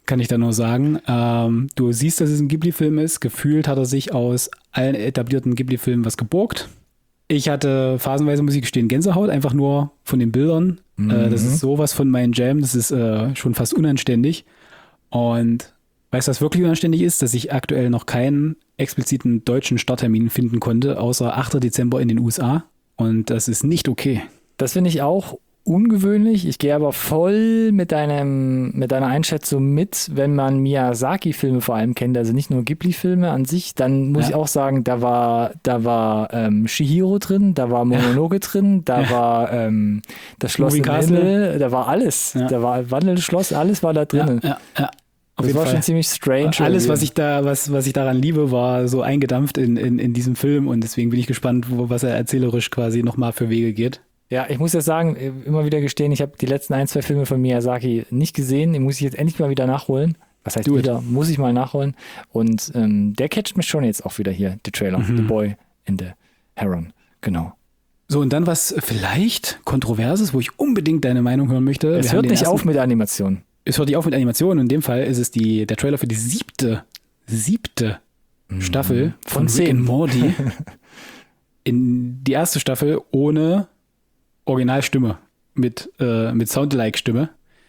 kann ich da nur sagen. Ähm, du siehst, dass es ein Ghibli-Film ist. Gefühlt hat er sich aus allen etablierten Ghibli-Filmen was geborgt. Ich hatte phasenweise, muss ich gestehen, Gänsehaut, einfach nur von den Bildern. Mhm. Äh, das ist sowas von meinem Jam, das ist äh, schon fast unanständig. Und weißt du, was wirklich unanständig ist? Dass ich aktuell noch keinen expliziten deutschen Starttermin finden konnte, außer achter Dezember in den U S A. Und das ist nicht okay. Das finde ich auch ungewöhnlich. Ich gehe aber voll mit deinem, mit deiner Einschätzung mit, wenn man Miyazaki-Filme vor allem kennt, also nicht nur Ghibli-Filme an sich, dann muss ja. ich auch sagen, da war, da war ähm, Chihiro drin, da war Mononoke ja. drin, da ja. war ähm, das Schloss im Himmel, da war alles. Ja. Da war Wandelndes Schloss, alles war da drin. Ja, ja, ja. Auf das war Fall. schon ziemlich strange. Alles, was ich da, was, was ich daran liebe, war so eingedampft in, in, in diesem Film und deswegen bin ich gespannt, wo, was er erzählerisch quasi nochmal für Wege geht. Ja, ich muss ja sagen, immer wieder gestehen, ich habe die letzten ein, zwei Filme von Miyazaki nicht gesehen. Den muss ich jetzt endlich mal wieder nachholen. Was heißt wieder? Muss ich mal nachholen. Und ähm, der catcht mich schon jetzt auch wieder hier, der Trailer. Mhm. The Boy and the Heron. Genau. So, und dann was vielleicht Kontroverses, wo ich unbedingt deine Meinung hören möchte. Es hört nicht auf mit der Animation. Es hört nicht auf mit Animation. In dem Fall ist es die, der Trailer für die siebte, siebte mhm. Staffel von, von Rick and Morty. In die erste Staffel ohne Originalstimme, mit, äh, mit Soundalike-Stimme.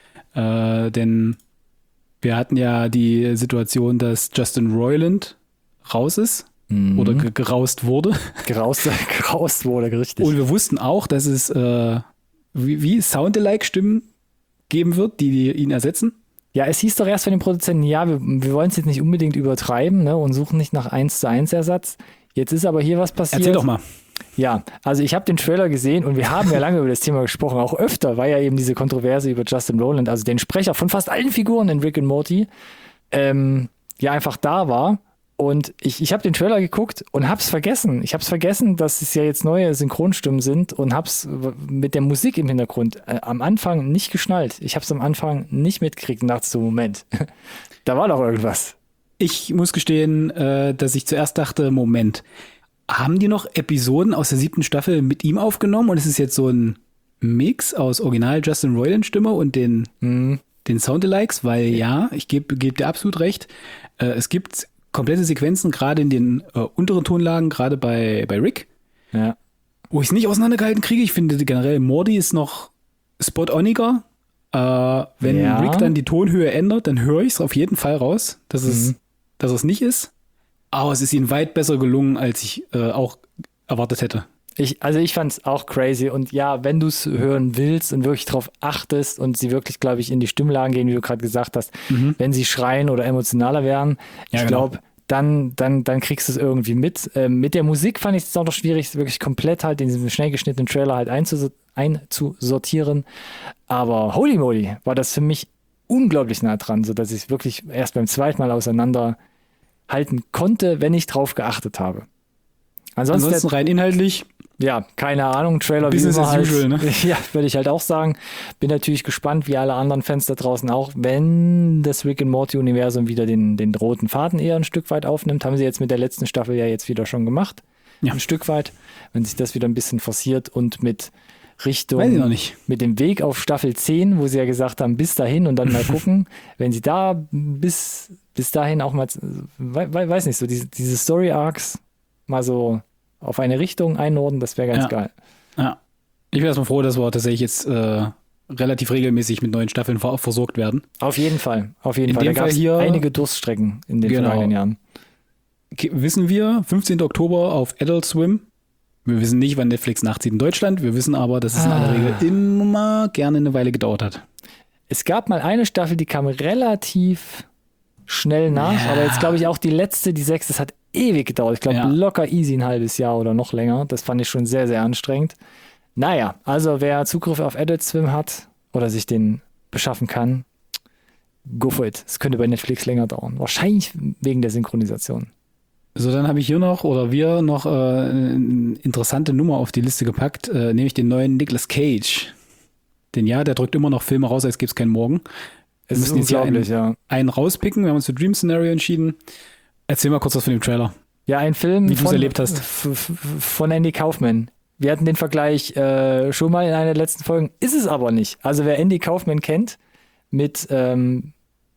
Äh, denn wir hatten ja die Situation, dass Justin Roiland raus ist mhm. oder ge- geraust wurde. Geraust, geraust wurde, richtig. Und wir wussten auch, dass es äh, wie, wie Soundalike-Stimmen geben wird, die, die ihn ersetzen. Ja, es hieß doch erst von den Produzenten, ja, wir, wir wollen es jetzt nicht unbedingt übertreiben, ne, und suchen nicht nach eins zu eins Ersatz. Jetzt ist aber hier was passiert. Erzähl doch mal. Ja, also ich habe den Trailer gesehen und wir haben ja lange über das Thema gesprochen, auch öfter, war ja eben diese Kontroverse über Justin Roiland, also den Sprecher von fast allen Figuren in Rick and Morty, ähm, ja einfach da war. Und ich, ich habe den Trailer geguckt und hab's vergessen. Ich hab's vergessen, dass es ja jetzt neue Synchronstimmen sind und hab's mit der Musik im Hintergrund äh, am Anfang nicht geschnallt. Ich hab's am Anfang nicht mitgekriegt und dachte so, Moment, da war doch irgendwas. Ich muss gestehen, äh, dass ich zuerst dachte, Moment, haben die noch Episoden aus der siebten Staffel mit ihm aufgenommen und es ist jetzt so ein Mix aus Original Justin Roiland Stimme und den, mhm. den Soundalikes, weil ja, ich gebe geb dir absolut recht, äh, es gibt komplette Sequenzen, gerade in den äh, unteren Tonlagen, gerade bei, bei Rick, ja. wo ich es nicht auseinandergehalten kriege. Ich finde generell, Morty ist noch spot-oniger. Äh, wenn ja. Rick dann die Tonhöhe ändert, dann höre ich es auf jeden Fall raus, dass, mhm. es, dass es nicht ist. Aber es ist ihnen weit besser gelungen, als ich äh, auch erwartet hätte. Ich, also ich fand es auch crazy. Und ja, wenn du es hören willst und wirklich drauf achtest und sie wirklich, glaube ich, in die Stimmlagen gehen, wie du gerade gesagt hast, mhm. wenn sie schreien oder emotionaler werden, ja, ich glaube, genau. dann, dann, dann kriegst du es irgendwie mit. Ähm, mit der Musik fand ich es auch noch schwierig, wirklich komplett halt in diesem schnell geschnittenen Trailer halt einzus- einzusortieren. Aber holy moly, war das für mich unglaublich nah dran, sodass ich es wirklich erst beim zweiten Mal auseinanderhalten konnte, wenn ich drauf geachtet habe. Ansonsten, Ansonsten rein inhaltlich. Ja, keine Ahnung, Trailer Business wie immer as halt. usual, ne? Ja, würde ich halt auch sagen. Bin natürlich gespannt, wie alle anderen Fans da draußen auch, wenn das Rick and Morty Universum wieder den, den roten Faden eher ein Stück weit aufnimmt. Haben sie jetzt mit der letzten Staffel ja jetzt wieder schon gemacht. Ja. Ein Stück weit. Wenn sich das wieder ein bisschen forciert und mit Richtung, weiß ich noch nicht. mit dem Weg auf Staffel zehn, wo sie ja gesagt haben, bis dahin und dann mal gucken, wenn sie da bis, bis dahin auch mal, we, weiß nicht, so diese, diese Story Arcs mal so auf eine Richtung einordnen, das wäre ganz ja. geil. Ja. Ich bin erstmal froh, dass wir tatsächlich jetzt äh, relativ regelmäßig mit neuen Staffeln ver- versorgt werden. Auf jeden Fall, auf jeden in Fall. Dem da gab es hier einige Durststrecken in den genau. vergangenen Jahren. Okay, wissen wir, fünfzehnten Oktober auf Adult Swim. Wir wissen nicht, wann Netflix nachzieht in Deutschland. Wir wissen aber, dass es ah. in aller Regel immer gerne eine Weile gedauert hat. Es gab mal eine Staffel, die kam relativ schnell nach, ja. aber jetzt glaube ich auch die letzte, die sechste, das hat ewig gedauert. Ich glaube ja. locker easy ein halbes Jahr oder noch länger. Das fand ich schon sehr, sehr anstrengend. Naja, also wer Zugriff auf Adult Swim hat oder sich den beschaffen kann, go for it. Es könnte bei Netflix länger dauern. Wahrscheinlich wegen der Synchronisation. So, dann habe ich hier noch, oder wir noch äh, eine interessante Nummer auf die Liste gepackt, äh, nämlich den neuen Nicolas Cage. Denn ja, der drückt immer noch Filme raus, als gäbe es keinen Morgen. Wir es müssen ist unglaublich, einen, ja. einen rauspicken. Wir haben uns für Dream Scenario entschieden. Erzähl mal kurz was von dem Trailer. Ja, ein Film, wie du es erlebt hast. F- f- von Andy Kaufman. Wir hatten den Vergleich äh, schon mal in einer der letzten Folgen. Ist es aber nicht. Also wer Andy Kaufman kennt, mit ähm,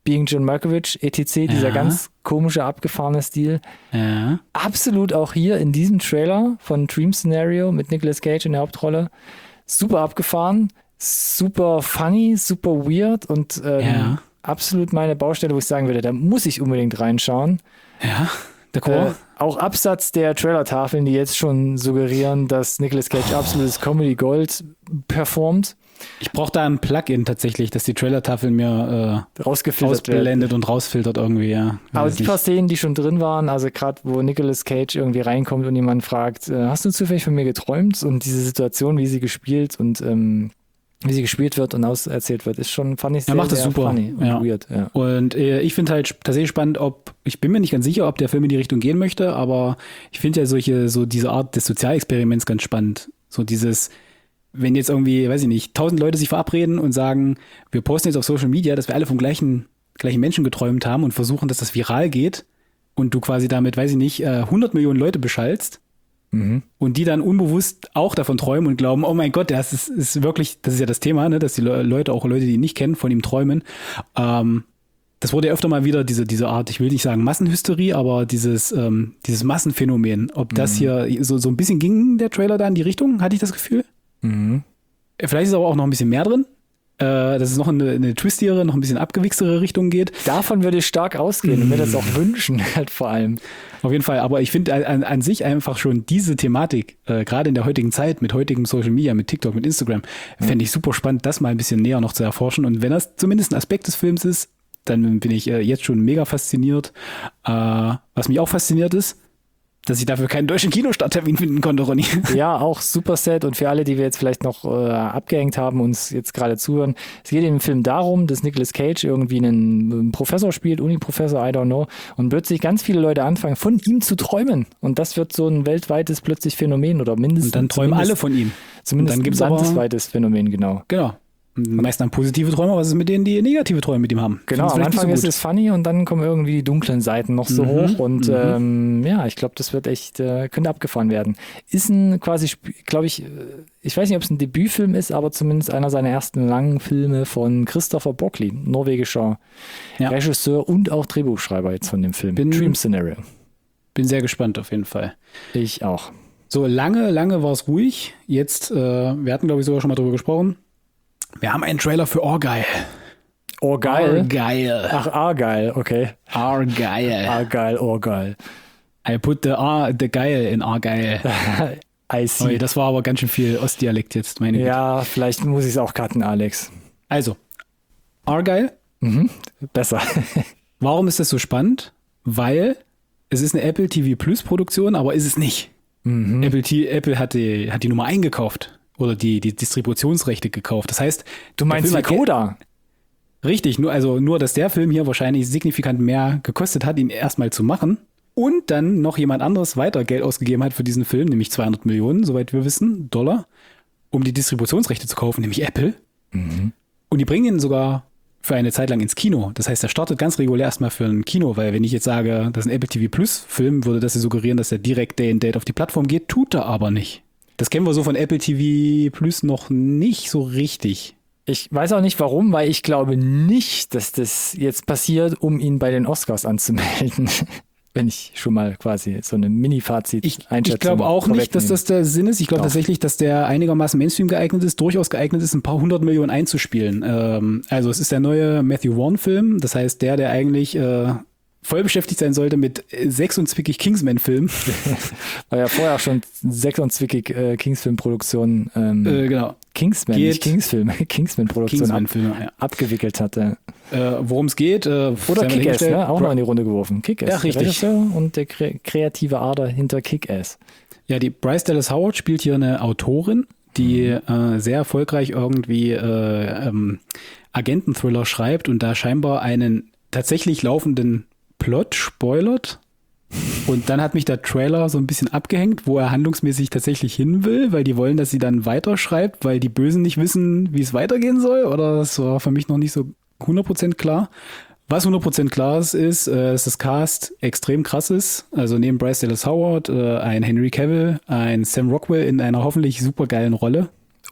Being John Malkovich, et cetera, dieser Ja. ganz komische, abgefahrene Stil. Ja. Absolut auch hier in diesem Trailer von Dream Scenario mit Nicolas Cage in der Hauptrolle. Super abgefahren, super funny, super weird und ähm, Ja. absolut meine Baustelle, wo ich sagen würde, da muss ich unbedingt reinschauen. Ja, d'accord. Äh, auch Absatz der Trailer-Tafeln, die jetzt schon suggerieren, dass Nicolas Cage absolutes Comedy-Gold performt, Ich brauche da ein Plugin tatsächlich, dass die Trailer-Tafel mir äh, rausgefiltert wird. ausblendet und rausfiltert irgendwie, ja. Aber Weiß die nicht. paar Szenen, die schon drin waren, also gerade wo Nicolas Cage irgendwie reinkommt und jemand fragt, äh, hast du zufällig von mir geträumt? Und diese Situation, wie sie gespielt und ähm, wie sie gespielt wird und auserzählt wird, ist schon, fand ich sehr, Er macht das sehr super. funny und Ja. weird. Ja. Und äh, ich finde halt tatsächlich spannend, ob, ich bin mir nicht ganz sicher, ob der Film in die Richtung gehen möchte, aber ich finde ja solche, so diese Art des Sozialexperiments ganz spannend. So dieses, wenn jetzt irgendwie, weiß ich nicht, tausend Leute sich verabreden und sagen, wir posten jetzt auf Social Media, dass wir alle vom gleichen, gleichen Menschen geträumt haben und versuchen, dass das viral geht und du quasi damit, weiß ich nicht, äh, hundert Millionen Leute beschallst Mhm. und die dann unbewusst auch davon träumen und glauben, oh mein Gott, das ist, ist wirklich, das ist ja das Thema, ne, dass die Le- Leute, auch Leute, die ihn nicht kennen, von ihm träumen. Ähm, das wurde ja öfter mal wieder diese, diese Art, ich will nicht sagen Massenhysterie, aber dieses, ähm, dieses Massenphänomen. Ob das hier so, so ein bisschen ging, der Trailer da in die Richtung, hatte ich das Gefühl. Mhm. Vielleicht ist aber auch noch ein bisschen mehr drin, äh, dass es noch in eine, eine twistigere, noch ein bisschen abgewichstere Richtung geht. Davon würde ich stark ausgehen und mir das auch wünschen, halt vor allem. Auf jeden Fall, aber ich finde an, an sich einfach schon diese Thematik, äh, gerade in der heutigen Zeit mit heutigem Social Media, mit TikTok, mit Instagram, fände ich super spannend, das mal ein bisschen näher noch zu erforschen. Und wenn das zumindest ein Aspekt des Films ist, dann bin ich äh, jetzt schon mega fasziniert. Äh, was mich auch fasziniert ist, dass ich dafür keinen deutschen Kinostarttermin finden konnte, Ronny. Ja, auch super sad und für alle, die wir jetzt vielleicht noch äh, abgehängt haben, uns jetzt gerade zuhören. Es geht im Film darum, dass Nicolas Cage irgendwie einen, einen Professor spielt, Uni-Professor, I don't know, und plötzlich ganz viele Leute anfangen, von ihm zu träumen. Und das wird so ein weltweites plötzlich Phänomen oder mindestens. Und dann träumen alle zumindest- von ihm. Zumindest und dann gibt's ein aber- landesweites Phänomen, genau. Genau. Meist dann positive Träume, was ist mit denen, die negative Träume mit ihm haben? Genau, Finden's am vielleicht nicht Anfang ist so gut. es funny und dann kommen irgendwie die dunklen Seiten noch so Mhm, hoch und mhm. ähm, ja, ich glaube, das wird echt, äh, könnte abgefahren werden. Ist ein quasi, glaube ich, äh, ich weiß nicht, ob es ein Debütfilm ist, aber zumindest einer seiner ersten langen Filme von Christopher Broccoli, norwegischer Ja. Regisseur und auch Drehbuchschreiber jetzt von dem Film. Bin- Dream Scenario. Bin sehr gespannt auf jeden Fall. Ich auch. So, lange, lange war es ruhig. Jetzt, äh, wir hatten, glaube ich, sogar schon mal drüber gesprochen. Wir haben einen Trailer für Argyle. Oh, geil. Argyle. Ach, Argyle, okay. Argyle. Argyle, oh, geil. I put the, Ar the geil in Argyle. I Oh, see. das war aber ganz schön viel Ostdialekt jetzt, meine Güte. Ja, vielleicht muss ich es auch cutten, Alex. Also, Argyle. Mhm. Besser. Warum ist das so spannend? Weil es ist eine Apple T V Plus Produktion, aber ist es nicht. Mhm. Apple, T Apple hat, die, hat die Nummer eingekauft oder die, die Distributionsrechte gekauft. Das heißt, Du meinst der wie Film hat Coda? Richtig, nur, also nur, dass der Film hier wahrscheinlich signifikant mehr gekostet hat, ihn erstmal zu machen. Und dann noch jemand anderes weiter Geld ausgegeben hat für diesen Film, nämlich zweihundert Millionen, soweit wir wissen, Dollar, um die Distributionsrechte zu kaufen, nämlich Apple. Mhm. Und die bringen ihn sogar für eine Zeit lang ins Kino. Das heißt, er startet ganz regulär erstmal für ein Kino, weil wenn ich jetzt sage, das ist ein Apple T V Plus Film, würde das ja suggerieren, dass er direkt Day and Date auf die Plattform geht, tut er aber nicht. Das kennen wir so von Apple T V Plus noch nicht so richtig. Ich weiß auch nicht warum, weil ich glaube nicht, dass das jetzt passiert, um ihn bei den Oscars anzumelden. Wenn ich schon mal quasi so eine Mini-Fazit Ich, einschätze. ich glaube auch nicht, dass das der Sinn ist. Ich glaube Doch. tatsächlich, dass der einigermaßen Mainstream geeignet ist, durchaus geeignet ist, ein paar hundert Millionen einzuspielen. Ähm, also es ist der neue Matthew Vaughn-Film. Das heißt, der, der eigentlich äh, voll beschäftigt sein sollte mit sechs und zwickig Kingsman-Filmen. War ja vorher auch schon sechsundzwickig äh, Kingsfilm-Produktion, ähm, äh, genau. Kingsman, geht- nicht Kingsfilm, Kingsman-Produktion ab, Kingsman-Filme, ja. abgewickelt hatte. Äh, worum es geht. Äh, Oder sei mal Kick-Ass, dahingestellt. ne? Auch Bra- noch in die Runde geworfen. Kick-Ass, Ja, der richtig. Regisseur und der kre kreative Ader hinter Kick-Ass. Ja, die Bryce Dallas Howard spielt hier eine Autorin, die äh, sehr erfolgreich irgendwie äh, ähm, Agenten-Thriller schreibt und da scheinbar einen tatsächlich laufenden Plot spoilert. Und dann hat mich der Trailer so ein bisschen abgehängt, wo er handlungsmäßig tatsächlich hin will, weil die wollen, dass sie dann weiterschreibt, weil die Bösen nicht wissen, wie es weitergehen soll. Oder das war für mich noch nicht so hundert Prozent klar. Was hundert Prozent klar ist, ist, äh, dass das Cast extrem krass ist. Also neben Bryce Dallas Howard, äh, ein Henry Cavill, ein Sam Rockwell in einer hoffentlich supergeilen Rolle.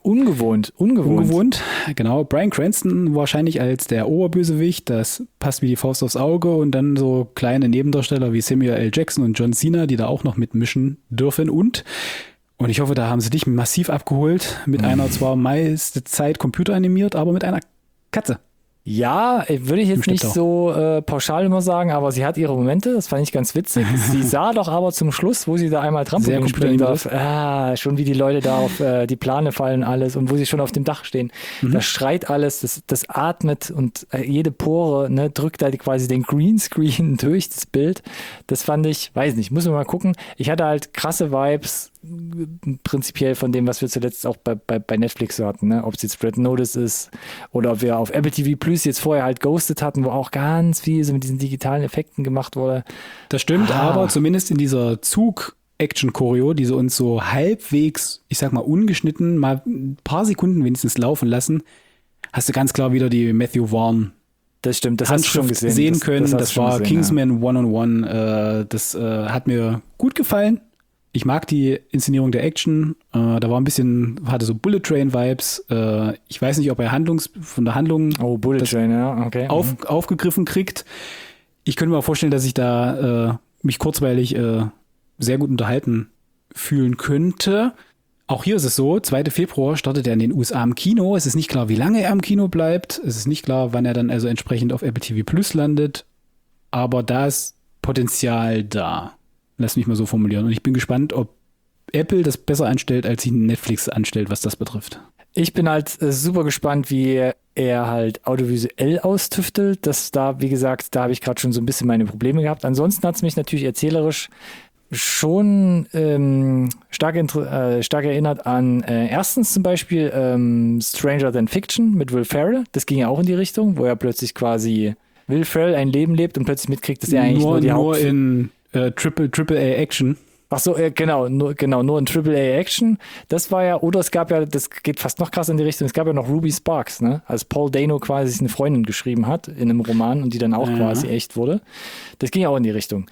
Ungewohnt, ungewohnt. Ungewohnt, genau. Bryan Cranston wahrscheinlich als der Oberbösewicht, das passt wie die Faust aufs Auge und dann so kleine Nebendarsteller wie Samuel L. Jackson und John Cena, die da auch noch mitmischen dürfen und und ich hoffe, da haben sie dich massiv abgeholt mit mhm. einer zwar meiste Zeit computeranimiert, aber mit einer Katze. Ja, würde ich jetzt nicht so äh, pauschal immer sagen, aber sie hat ihre Momente, das fand ich ganz witzig. Sie sah doch aber zum Schluss, wo sie da einmal Trampolin springen darf, ah, schon wie die Leute da auf äh, die Plane fallen alles und wo sie schon auf dem Dach stehen. Mhm. Das schreit alles, das, das atmet und äh, jede Pore ne, drückt da quasi den Greenscreen durch das Bild. Das fand ich, weiß nicht, muss man mal gucken. Ich hatte halt krasse Vibes prinzipiell von dem, was wir zuletzt auch bei, bei, bei Netflix so hatten, ne? Ob es jetzt Red Notice ist oder ob wir auf Apple T V Plus jetzt vorher halt Ghosted hatten, wo auch ganz viel so mit diesen digitalen Effekten gemacht wurde. Das stimmt, ah. aber zumindest in dieser Zug-Action-Choreo, die sie uns so halbwegs, ich sag mal ungeschnitten, mal ein paar Sekunden wenigstens laufen lassen, hast du ganz klar wieder die Matthew Vaughn das stimmt, das hast du schon gesehen. sehen das, können. Das, das war gesehen, Kingsman ja. One-on-One. Äh, das äh, hat mir gut gefallen. Ich mag die Inszenierung der Action. Äh, da war ein bisschen, hatte so Bullet Train Vibes. Äh, ich weiß nicht, ob er Handlungs, von der Handlung oh, Bullet Train, ja, okay. auf, mhm. aufgegriffen kriegt. Ich könnte mir auch vorstellen, dass ich da äh, mich kurzweilig äh, sehr gut unterhalten fühlen könnte. Auch hier ist es so, zweiter Februar startet er in den U S A im Kino. Es ist nicht klar, wie lange er im Kino bleibt. Es ist nicht klar, wann er dann also entsprechend auf Apple T V Plus landet. Aber da ist Potenzial da. Lass mich mal so formulieren. Und ich bin gespannt, ob Apple das besser anstellt, als sich Netflix anstellt, was das betrifft. Ich bin halt äh, super gespannt, wie er halt audiovisuell austüftelt. Das da, wie gesagt, da habe ich gerade schon so ein bisschen meine Probleme gehabt. Ansonsten hat es mich natürlich erzählerisch schon ähm, stark, äh, stark erinnert an äh, erstens zum Beispiel ähm, Stranger Than Fiction mit Will Ferrell. Das ging ja auch in die Richtung, wo er plötzlich quasi Will Ferrell ein Leben lebt und plötzlich mitkriegt, dass er eigentlich nur, nur die nur Haupt... in äh, Triple, Triple A Action. Ach so, äh, genau, nur, genau, nur in Triple A Action. Das war ja, oder es gab ja, das geht fast noch krass in die Richtung, es gab ja noch Ruby Sparks, ne? Als Paul Dano quasi sich eine Freundin geschrieben hat in einem Roman und die dann auch ja. quasi echt wurde. Das ging ja auch in die Richtung.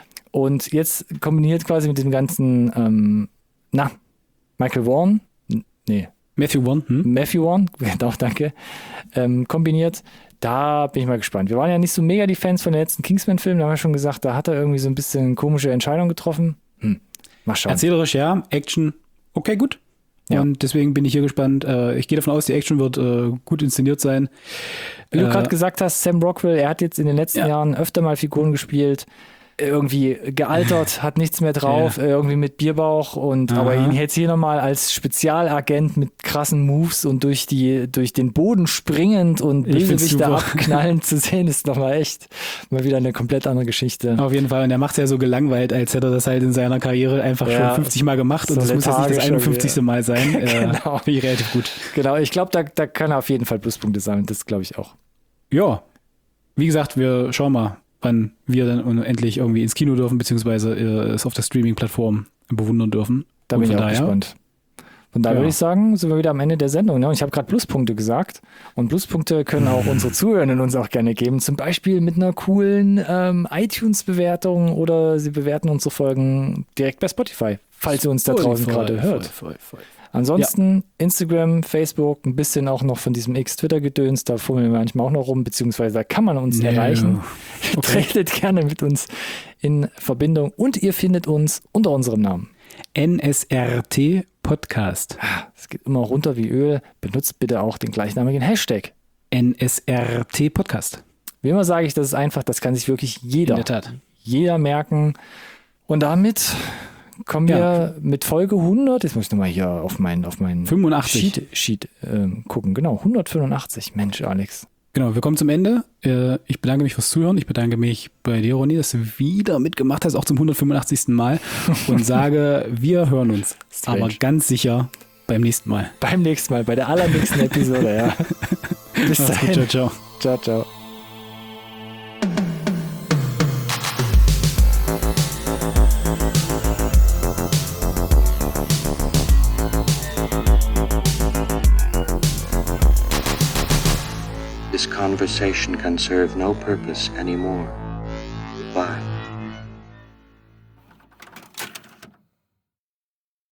Und jetzt kombiniert quasi mit dem ganzen, ähm, na, Michael Vaughn, nee. Matthew Vaughn, hm? Matthew Vaughn, genau, danke, ähm, kombiniert. Da bin ich mal gespannt. Wir waren ja nicht so mega die Fans von den letzten Kingsman-Filmen, da haben wir schon gesagt, da hat er irgendwie so ein bisschen komische Entscheidungen getroffen. Hm, mal schauen. Erzählerisch, ja, Action, okay, gut. Ja. Und deswegen bin ich hier gespannt. Ich gehe davon aus, die Action wird gut inszeniert sein. Wie du gerade gesagt hast, Sam Rockwell, er hat jetzt in den letzten ja. Jahren öfter mal Figuren gespielt, irgendwie gealtert, hat nichts mehr drauf, ja. irgendwie mit Bierbauch und Aha. aber ihn jetzt hier nochmal als Spezialagent mit krassen Moves und durch die durch den Boden springend und Bösewichte abknallend zu sehen, ist nochmal echt mal wieder eine komplett andere Geschichte. Auf jeden Fall, und er macht es ja so gelangweilt, als hätte er das halt in seiner Karriere einfach ja, schon fünfzig Mal gemacht so und das muss jetzt nicht das einundfünfzigste Mal sein. Genau. Äh, Finde ich relativ gut. Genau, ich glaube, da, da kann er auf jeden Fall Pluspunkte sammeln, das glaube ich auch. Ja, wie gesagt, wir schauen mal, wann wir dann endlich irgendwie ins Kino dürfen, beziehungsweise äh, es auf der Streaming-Plattform bewundern dürfen. Da bin ich auch daher, gespannt. Von daher ja. würde ich sagen, sind wir wieder am Ende der Sendung. Ne? Und ich habe gerade Pluspunkte gesagt. Und Pluspunkte können auch unsere Zuhörenden uns auch gerne geben. Zum Beispiel mit einer coolen ähm, iTunes-Bewertung oder sie bewerten unsere Folgen direkt bei Spotify, falls ihr uns da draußen gerade hört. Voll, voll, voll. Ansonsten ja. Instagram, Facebook, ein bisschen auch noch von diesem X-Twitter-Gedöns, da fummeln wir manchmal auch noch rum, beziehungsweise da kann man uns yeah. erreichen. Okay. Tretet gerne mit uns in Verbindung und ihr findet uns unter unserem Namen. N S R T Podcast. Es geht immer runter wie Öl. Benutzt bitte auch den gleichnamigen Hashtag. N S R T Podcast. Wie immer sage ich, das ist einfach, das kann sich wirklich jeder, in der Tat. jeder merken. Und damit kommen wir ja. mit Folge hundert, jetzt muss ich nochmal hier auf meinen auf meinen fünfundachtzig Sheet, Sheet ähm, gucken. Genau, hundertfünfundachtzig. Mensch, Alex. Genau, wir kommen zum Ende. Ich bedanke mich fürs Zuhören. Ich bedanke mich bei dir, Ronny, dass du wieder mitgemacht hast, auch zum hundertfünfundachtzigsten Mal. Und sage, wir hören uns. Strange. Aber ganz sicher beim nächsten Mal. Beim nächsten Mal, bei der allernächsten Episode, ja. Bis dahin. Gut, ciao, ciao. Ciao, ciao. This conversation can serve no purpose anymore. Why?